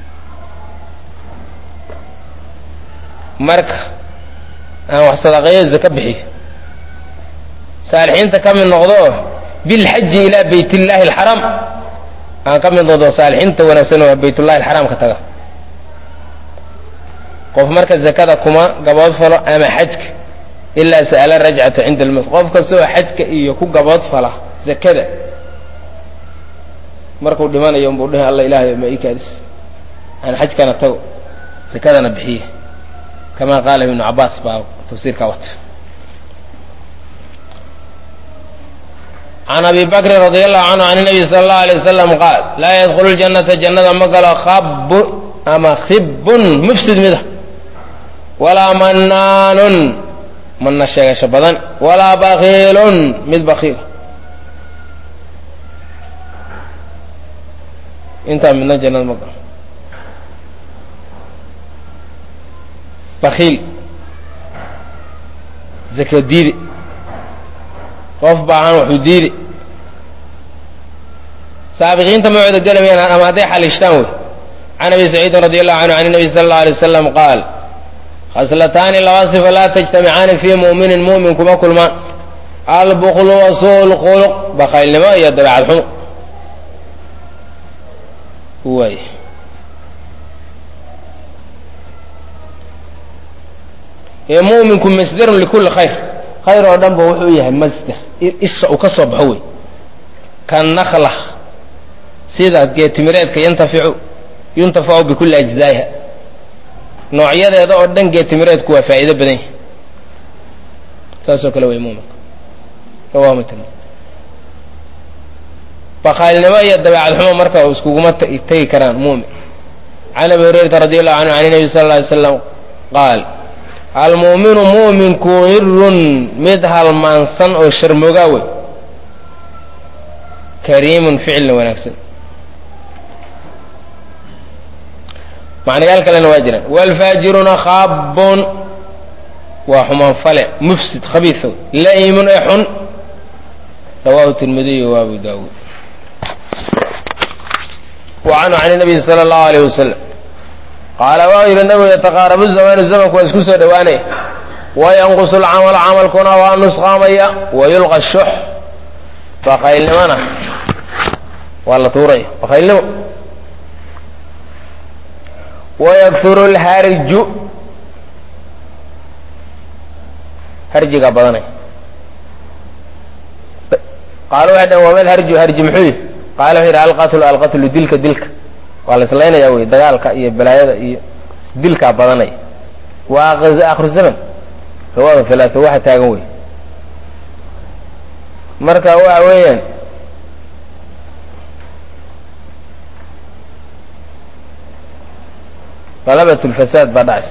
marka aan wax sadaqeeyo zaka bixiyo saalixiinta ka mid noqdo bilxaji ilaa bayt illaahi alxaraam aan ka mid noqdo saalixiinta wanaagsan oo baytullahi alxaraam ka taga qof marka zakada kuma gabood falo ama xajka ilaa sa'ala rajcata cinda almowt qof kastoo xajka iyo ku gabood fala zakada markuu dhimanayo unbuu dhihi alla ilaahay ma ii kaadis aan xajkana tago zakadana bixiye kama qaala ibnu cabbaas baa tafsiirkaa wata can abi bakrin radi allahu canhu can nabiy sala allahu alay wasalam qaal laa yadkhulu ljannata jannada ma galo khabu ama khibun mufsid mida walaa mannaanun manna sheegasho badan walaa bakiilun mid bakiil intaa midna jannada ma galo bakiil zaka diidi qof baahan wuxuu diidi saabiqiinta ma wada gelamayaan ama hadday xaliishtaan wey can abi saciidin radi allahu canhu can nabi sala allahu alay wasalam qaal khaslataani laba sifa laa tajtamicaani fii mu'minin mu'min kuma kulmaan albuklu wa suu lkhuluq bakaylnimo iyo dabeecad xumo waay ee mu'minku masdarun likulli khayr khayr oo dhan ba wuxuu yahay masdar isha uu ka soo baxo wey kanakla sida geetimireedka yantaficu yuntafacu bikulli ajzaa'iha noocyadeeda oo dhan geetimireedku waa faa'iido badan yahay saasoo kale wey mu'minka rawahu muslim bakaylnimo iyo dabeecad xumo marka iskuguma tegi karaan mu'min can abi hurayrata radi allahu canhu can nabi sal lla alay slam qaal almu'minu mu'minku hirun mid halmaansan oo sharmoogaa wey kariimun ficilna wanaagsan macnayaal kalena waa jiraan waalfaajiruna khaabun waa xumaan fale mufsid khabiisa la'imun ee xun rawaahu tirmidiy wa abu daawuud wa canhu can nabiy sala allahu alayh wasalam qaala waa yidhi nabigu yataqaarabu zamaanu zamanku waa isku soo dhowaanaya wayanqusu lcamalu camalkuna waa nusqaamaya wayulqa shux bakaylnimona waa la tuuraya bakaylnimo wayakuru lharju harjigaa badanaya qaala waxay dhaheen wama lharju harji muxuu yihi qaala wuxuu yidhi alqatlu alqatlu dilka dilka waa la islaynaya wey dagaalka iyo balaayada iyo dilkaa badanaya waa akhiru zaman rawaada halaata waxa taagan wey marka waxa weeyaan qalabat lfasaad baa dhacays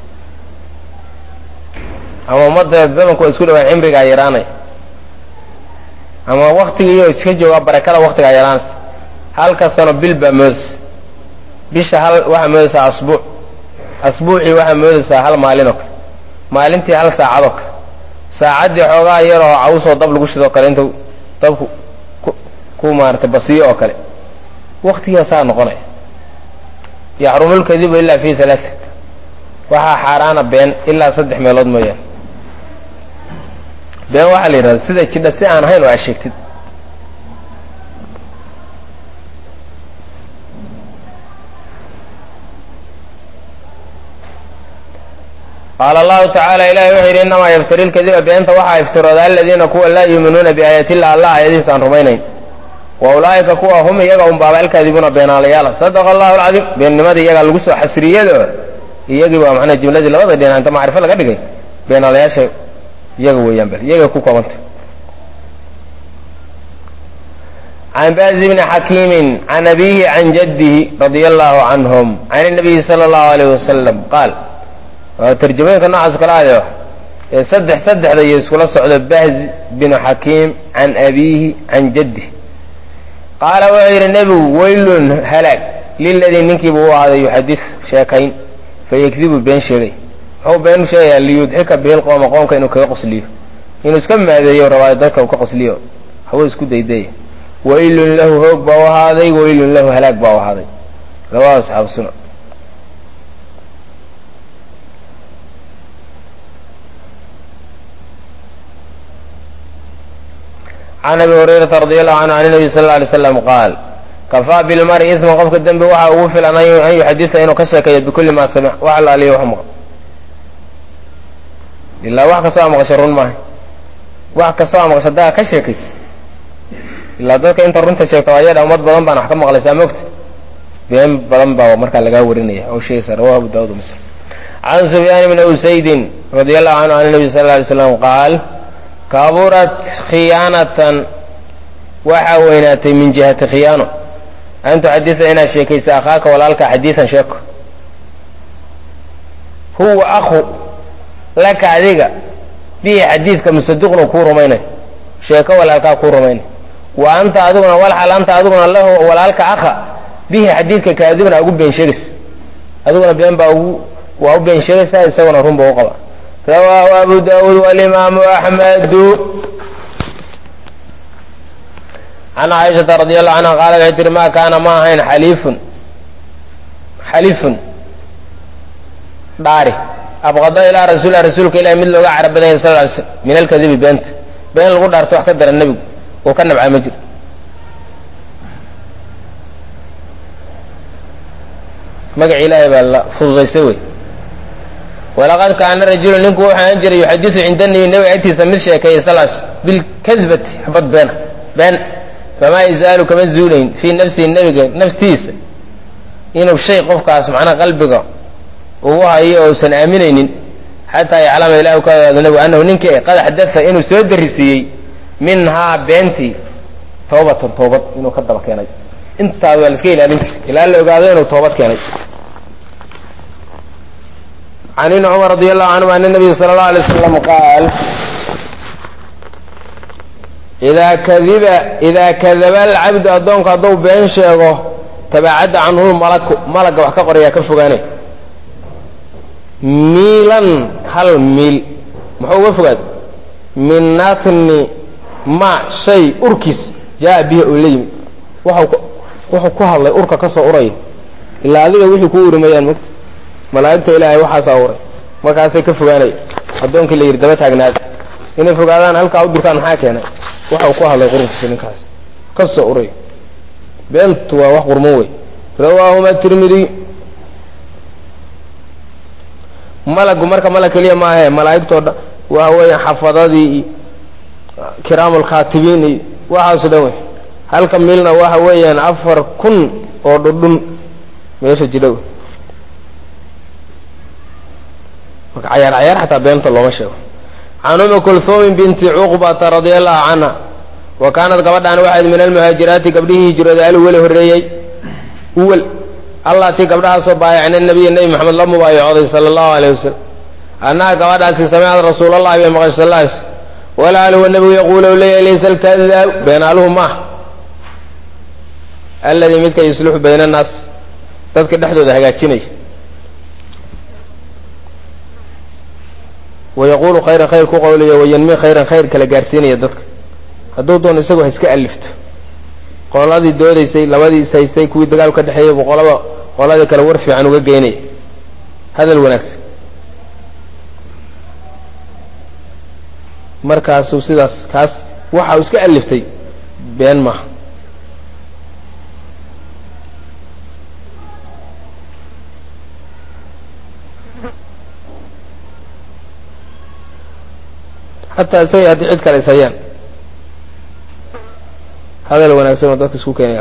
ama ummadda zamanku waa isku dhawaan cimrigaa yaraanay ama waktigiiyo iska joogaa barakada waktigaa yaraanaysa halka sano bil baa moodaysa bisha hal waxaa moodaysaa asbuuc asbuucii waxaa moodaysaa hal maalinoo kale maalintii hal saacadoo kale saacaddii xoogaa yar oo cawsoo dab lagu shidoo kale inta dabku ku maaratay basiyo oo kale waktigiia saa noqonaya yaxrumu lkadibu ilaa fi halaaa waxaa xaaraana been ilaa saddex meelood mooyaane been waxaa la yidhahda sida jidha si aan ahayn oo aad sheegtid qaala allahu tacaala ilahi wuxuu yidhi innamaa yaftari lkadiba beenta waxaa iftirooda aladiina kuwa laa yuuminuuna biaayati illah allah aayadihiisa aan rumaynayn wa ulaa'ika kuwa hum iyaga un baaba alkaadibuuna beenaalayaala sadaqa allahu alcadiim beennimadii iyagaa lagu soo xasriyado iyagii baa macnaa jumladii labada dhinac inta macrifo laga dhigay beenaalayaasha iyaga weeyaan bal iyaga ku koobanta can baazi bni xakiimin can abiihi can jaddihi radia allahu canhum can inabiyi sala allahu alayh wasalam qaal waa tarjamooyinka noocaas kala ayo ee saddex saddexda iyo iskula socdo bahzi binu xakiim can abiihi can jaddihi qaala wuxuu yidhi nebigu waylun halaag liladii ninkiibu u ahaaday yuxadid sheekayn fayakdibu been sheegay muxuu been sheegayaa liyudxika bihi lqowma qoomka inuu kaga qosliyo inuu iska maadeeyo rabaayo dadka uu ka qosliyo hawo isku daydeeya waylun lahu hoog baa u ahaaday waylun lahu halaag baa u ahaaday rawahu asxaabu sunan can abi hurayrata radi allahu canhu can nabiy sal lla alay slam qaal kafaa bilmari isman qofka dembi waxaa ugu filan an yuxadisa inuu ka sheekeeyo bikulli maa samic wax alaaliyo wax maqan ilaa wax kastoo aa maqasho run maaha wax kastoo aa maqasho daa ka sheekaysa ilaa dadka inta runta sheegta waa yadha ummad badan baan wax ka maqlaysaa mogta been badan baa markaa lagaa warinaya oo sheegaysa rawahu abu daawud muslim can sufyaan bni usaydin radi allahu canhu can nabiy sal lla alay slam qaal kaburat khiyaanatan waxaa weynaatay min jihati khiyaano an tuxadisa inaad sheekaysa akhaaka walaalka xadiian sheeko huwa aku laka adiga bihi xadiidka musaduqna kuu rumaynay sheeko walaalkaa kuu rumaynay wa anta adiguna walxal anta adiguna lahu walaalka akha bihi xadiidka kaadibna ugu been sheegaysa adiguna been baa ugu waa u been sheegaysaa isaguna run baa u qaba rawaahu abu daawuud walimaamu axmedu can caaishata radi allahu canha qaala waxay tihi ma kaana ma ahayn xaliifun xalifun dhaari abqada ilaa rasuulilah rasuulka ilahi mid looga carab badanya sal ly slm min alkadibi beenta been lagu dhaarto wax ka daran nebigu oo ka nabcaa ma jiro magaci ilaahay baa la fududaystay wey walaqad kaana rajulu ninku wuxuu ahaan jiray yuxadisu cinda nabi nebiga agtiisa mid sheekeeyey salaas bilkadbati xabad beena been famaa yazaalu kama zuulayn fii nafsihi nebiga naftiisa inuu shay qofkaas macnaa qalbiga ugu hayo ousan aaminaynin xataa yaclama ilahu ka ogaado nebigu annahu ninkii qad xadaa inuu soo darisiiyey minhaa beentii toobatan toobad inuu ka daba keenay intaas waa la iska ilaalin jiray ilaa la ogaado inuu toobad keenay can ibni cumar radi allahu canhum ana nabiya sala allahu alay wasalam qaal idaa kadiba idaa kadaba alcabdu addoonku hadduu been sheego tabacadda canhu malaku malagga wax ka qorayaa ka fogaanay miilan hal miil muxuu uga fogaad min natni ma shay urkiis jaa bihi oo la yimid wuxuu ku hadlay urka ka soo uraya ilaa adiga wixii ku urimayaan mogta malaa'igta ilaahay waxaasaa uray markaasay ka fogaanay addoonkii la yidhi daba taagnaad inay fogaadaan halkaa u durkaan maxaa keenay waxau ku hadlay qurunkiisa ninkaas ka soo uray beentu waa wax qurmo wey rawaahuma tirmidiy malagu marka malag keliya maahe malaa'igtoo dhan waxa weeyaan xafadadii iyo kiraamulkaatibiin iyo waxaaso dhan wey halka milna waxa weeyaan afar kun oo dhudhun meesha jidha wey marka cayaar cayaar xataa beenta looma sheego can umi kulhuumin binti cuqbata radia allahu canha wa kaanad gabadhaan waxayd min almuhaajiraati gabdhihii hijrooday alweli horreeyey uwel allatii gabdhahaasoo baayacna nabiya nebi maxamed la mubaayacooday sala allahu alayh wasalam annaha gabadhaasi samicad rasuulallahi bay maqashay sal ls walaaluhu nabigu yaquulu leeyahy laysa alkadaab beenaaluhu maaha alladii midka yuslixu bayna annaas dadka dhexdooda hagaajinaya wayaquulu khayran khayr ku qowlaya wayanmi khayran khayr kala gaarsiinaya dadka hadduu doon isagu ha iska alifto qoladii doodaysay labadii is haysay kuwii dagaal ka dhexeeyay bu qolaba qoladii kale war fiican uga geynaya hadal wanaagsan markaasuu sidaas kaas waxa uu iska aliftay been maaha hataa isagay haddii cid kale is hayaan hadal wanaagsan oo dadka isku keenaya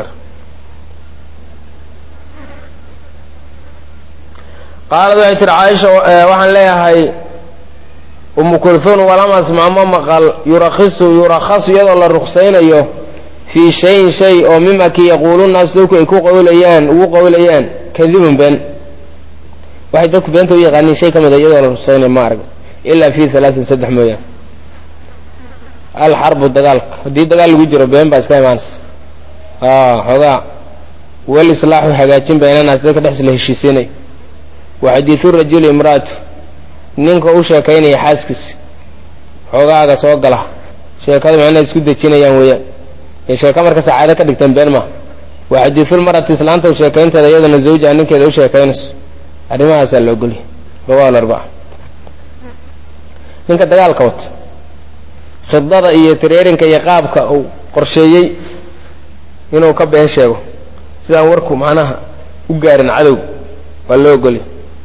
qaalad waxay tiri caaisha waxaan leeyahay umu kulhuun walam asmac ma maqal yurakhisu yurakhasu iyadoo la ruksaynayo fii shayin shay oo mima kii yaquulu naas dadku ay ku qawlayaan ugu qawlayaan kadibun been waxay dadku beenta u yaqaaniin shay ka mid a iyadoo la ruksaynayo ma arag ilaa fii halaatin saddex mooyaan alxarbu dagaalka haddii dagaal lagu jiro been baa iska imaanaysa xoogaa walislaaxu hagaajin baynanaas dadka dhexis la heshiisiinay wa xadiidu rajuli imraatu ninka u sheekaynaya xaaskiisa xoogaaga soo gala sheekada macnaha isku dejinayaan weeyaan ee sheeka marka sacaado ka dhigteen been maaha wa xadiidulmarati islaanta u sheekaynteeda iyadana zawjaha ninkeeda u sheekaynayso arrimahaasaa la ogolya rawahu larbaca ninka dagaalka wata khidada iyo tareerinka iyo qaabka uu qorsheeyey inuu ka been sheego sidaan warku macnaha u gaarin cadow waa loo ogolya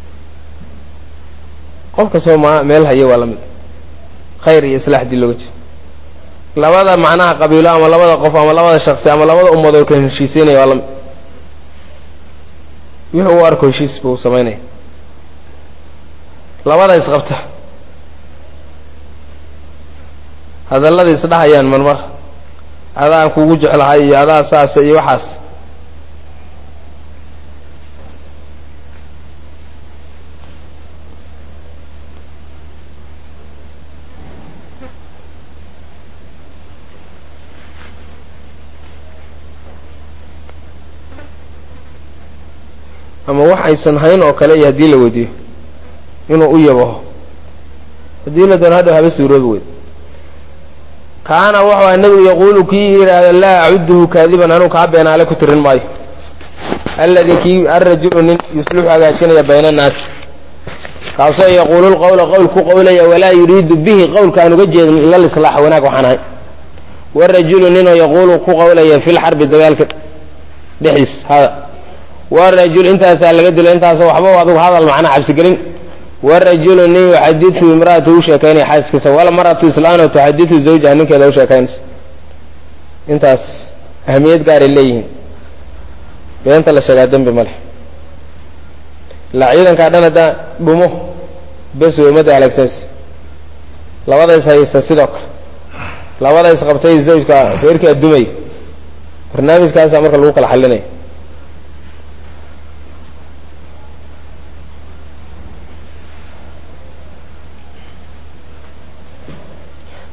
qof kastoo ma meel hayo waa lamid khayr iyo islaax dii looga jeedo labada macnaha qabiilo ama labada qof ama labada shaksi ama labada ummad oo ka heshiisiinaya waa lamid wuxuu u arko heshiis buu samaynaya labada isqabta hadallada isdhahayaan marmar adaan kugu jeclahay iyo adaa saasa iyo waxaas ama wax aysan hayn oo kale iyo haddii la weydiiyo inuu u yabaho haddii la doon hadhow haba suuroobi wey kaana wuxuu a nebigu yaquulu kii yidhaahda laa acuduhu kaadiban anuu kaa beenaale ku tirin maayo alladii kii alrajulu nin yuslixu hagaajinaya bayna annaas kaasoo yaquulu lqawla qowl ku qowlaya walaa yuriidu bihi qowlka aan uga jeedin ila lislaaxa wanaag waxaan ahay warajulu ninoo yaquulu ku qowlaya fi lxarbi dagaalka dhexdiis hada warajul intaasaa laga dilo intaasoo waxba adigu hadal macnaa cabsigelin warajulu nin yuxadiu imra'atu u sheekaynaya xaaskiisa walmaratu islaano tuxadiu zawjaha ninkeeda u sheekaynaysa intaas ahamiyad gaaray leeyihiin beenta la sheegaa dembi ma leh ilaa ciidankaa dhan haddaa dhumo bes wey ummadda halaagsanaysa labada is haysta sidoo kale labada isqabtay zawjka reerkaa dumay barnaamijkaasaa marka lagu kala xalinaya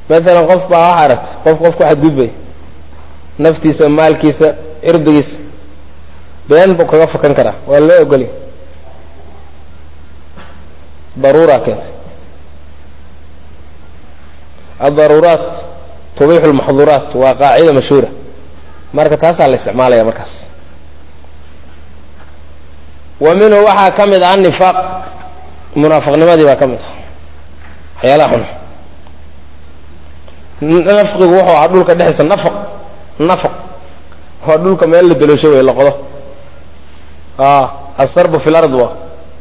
مثلا qof baa wax aragt qof qof ku xadgudbay naftiisa maalkiisa irdigiisa been buu kaga fakan karaa waa loo ogol yahay daruura keenta الضرورات تبيح المحظورات وقاعدة مشهورة marka taas la isticmaalaya markaas ومنه waxa kamid ah nifaaq munaafiqnimadii waa kamid waxyaalaha xun nafqigu wuxuu ahaa dhulka dhexdiisa nafaq nafaq waa dhulka meel la daloosho way la qodo ah asarbu fil ard wa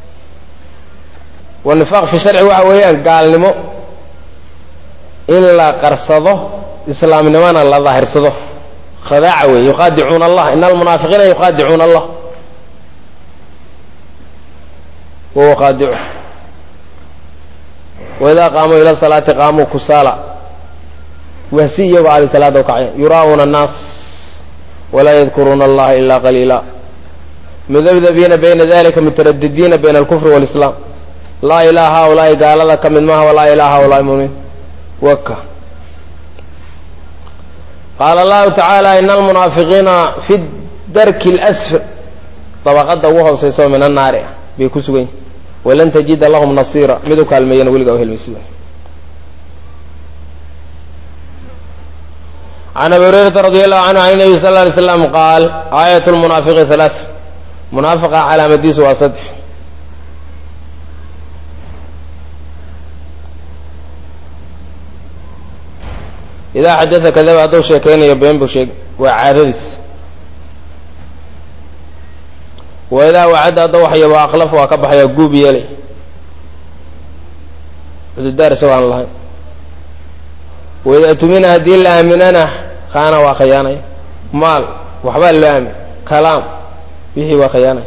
والنفاق في الشرع waxa weeyaan gaalnimo in la qarsado islaamnimana la dhaahirsado khadaa'a way yuqadi'una Allah innal munaafiqiina yuqadi'una Allah wa qadi'u wa idha qamu ila salati qamu kusala wasi iyagu ali salaada ka yuraawuna an-nas wa la yadhkuruna Allah illa qalila mudabdabina bayna dhalika mutaraddidina bayna al-kufr wal-islam la ilaha illa Allah qaalada kamid ma wa la ilaha illa Allah mu'min وكا قال الله تعالى إن المنافقين في الدرك الأسفل طبقات وهو سيسوى من النار بيكسوين ولن تجد لهم نصيرا مذوك الميان ولقوا أهل المسلمين عن أبي هريرة رضي الله عنه عن النبي صلى الله عليه وسلم قال آية المنافق ثلاث منافقة على مديس وسطح إذا حدث كذب هذا شيئين يبين بشيء وعارض وإذا وعد هذا وحي وأخلف وأكبح يقوب يلي الدار سواء الله وإذا تمنى هذه الآمنانة خان وخيانة مال وحبال الآمن كلام به وخيانة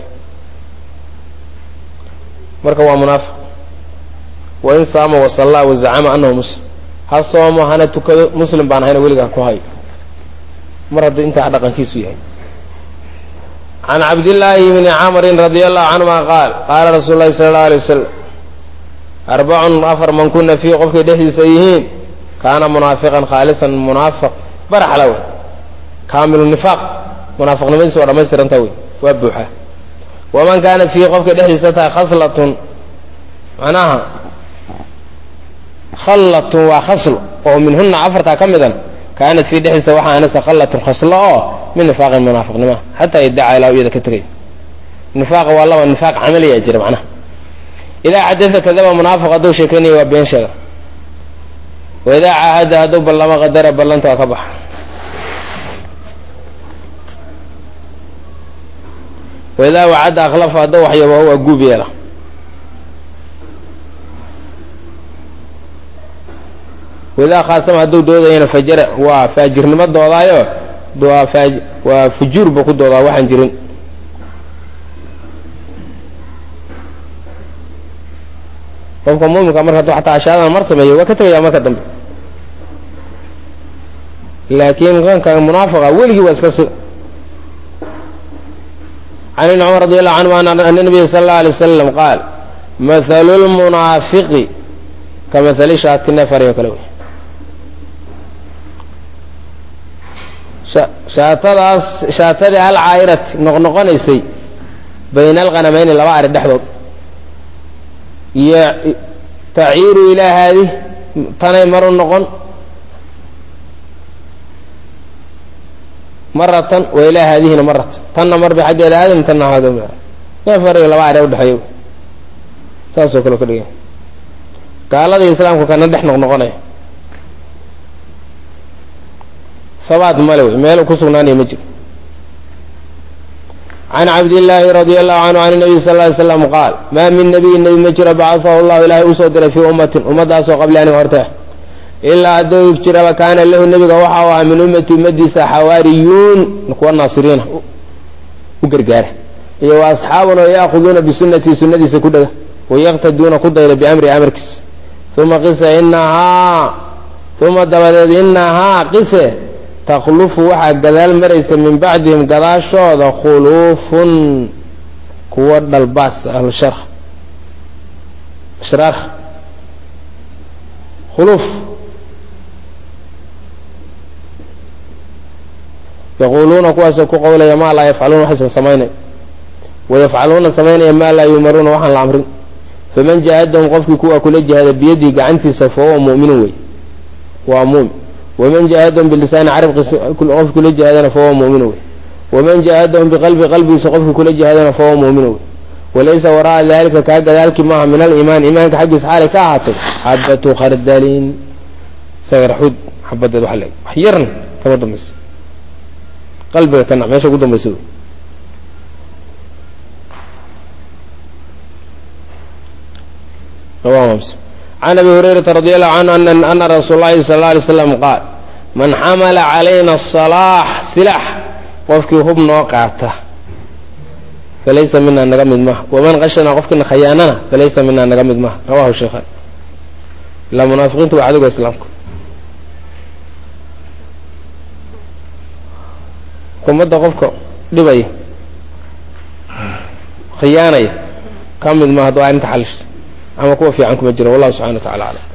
مركب منافق وإن صام وصلى وزعم أنه مسلم hasoomo hana tukado muslim baan hayna weliga ku hay mar hadda inta dhaqankiisu yahay an abdullah ibn amr radiyallahu anhu ma qaal qala rasulullah sallallahu alayhi wasallam arba'un afar man kunna fi qofka dhexdiisa yihiin kana munaafiqan khalisan munaafiq barxalaw kaamil nifaq munaafiqnimadiisu waa dhameystiranta way waa buuxa waman kana fi qofka dhexdiisa ta khaslatun anaha خلة وخصل ومنهن عفرتها كمدا كانت في دحسة وحانسة خلة خصلة من نفاق المنافق نما حتى يدعى إلى يدك التقي نفاق والله والنفاق عملي يجري معناه إذا حدث كذب منافق أدو شكني وبين شغل وإذا عاهد أدو بالله ما قدر بلنت وكبح وإذا وعد أخلف أدو وحي وهو قوبي له وإذا خاصم هدو دودا هنا فجر وفاجر نمد دوضايو دوا فاج وفجور بكو دوضا waxaan jirin qofka muuminka marka xataa ashaadan mar sameeyo waa ka tagaya marka dambe laakiin qanka munaafiqa waligi waa iska soo عن عمر رضي الله عنه أن النبي صلى الله عليه وسلم قال مثل المنافق كمثل شاة النفر يكلوه shaatadaas shaatadii hal caayirad noqnoqonaysay bayna alqanamayn laba ari dhexdood iyo taciiru ilaa haadi tanay maru noqon maratan wa ilaa haadihina maratan tanna mar bi xaggeeda aadam tanna haadam nafar iyo laba ari u dhaxayo saasoo kale ka dhigay gaalada islaamku kana dhex noqnoqonay ثبات ملوي ميلو كسوناني مجد عن عبد الله رضي الله عنه عن النبي صلى الله عليه وسلم قال ما من نبي النبي مجر بعثه الله إلهي أسودر في أمة أمة أسوى قبل أن يورته إلا أدو يكتر وكان له النبي وحوى من أمة مدس حواريون نقوى الناصرين وقرقاره وأصحابنا يأخذون بسنة سنة سكودة ويقتدون قدر بأمر أمركس ثم قصة إنها ثم دبدت إنها قصة تخلف واحد جلال مريس من بعدهم جلاش هذا خلوف قوة الباس أهل الشرح شرح خلوف
yaquuluuna kuwaasoo ku qowlaya maa laa yafcaluuna waxaysan samaynay wayafcaluuna samaynaya maa laa yumaruuna waxaan la amrin faman jaahadahum qofkii kuwaa kula jihaada biyadii gacantiisa fahuwa mu'minun wey waa muumin waman jaahadahum bilisaani carabkiisa qofkii kula jihaadana fahuwa mu'minun wey waman jaahadahum biqalbi qalbigiisa qofkii kula jihaadana fahuwa mu'minun wey walaysa wara'a dalika kaa gadaalkii maaha min aliimaan iimaanka xaggiisa xaalay ka ahaatay xabatu khardalin sagarxud xabadeed waxa leeg wax yarna kama dambayso qalbiga kana meesha ugu dambaysa wey رواه مسلم عن أبي هريرة رضي الله عنه أن أن رسول الله صلى الله عليه وسلم قال من حمل علينا الصلاح سلاح قفك هب نوقعته فليس منا نقمد معه ومن غشنا قفك خياننا فليس منا نقمد معه رواه الشيخان لا منافقين تبع عدو إسلامكم كم مدى قفك لبي خياني كم معه دعاء انت حلش أما كوا في عنكم الجنة والله سبحانه وتعالى أعلم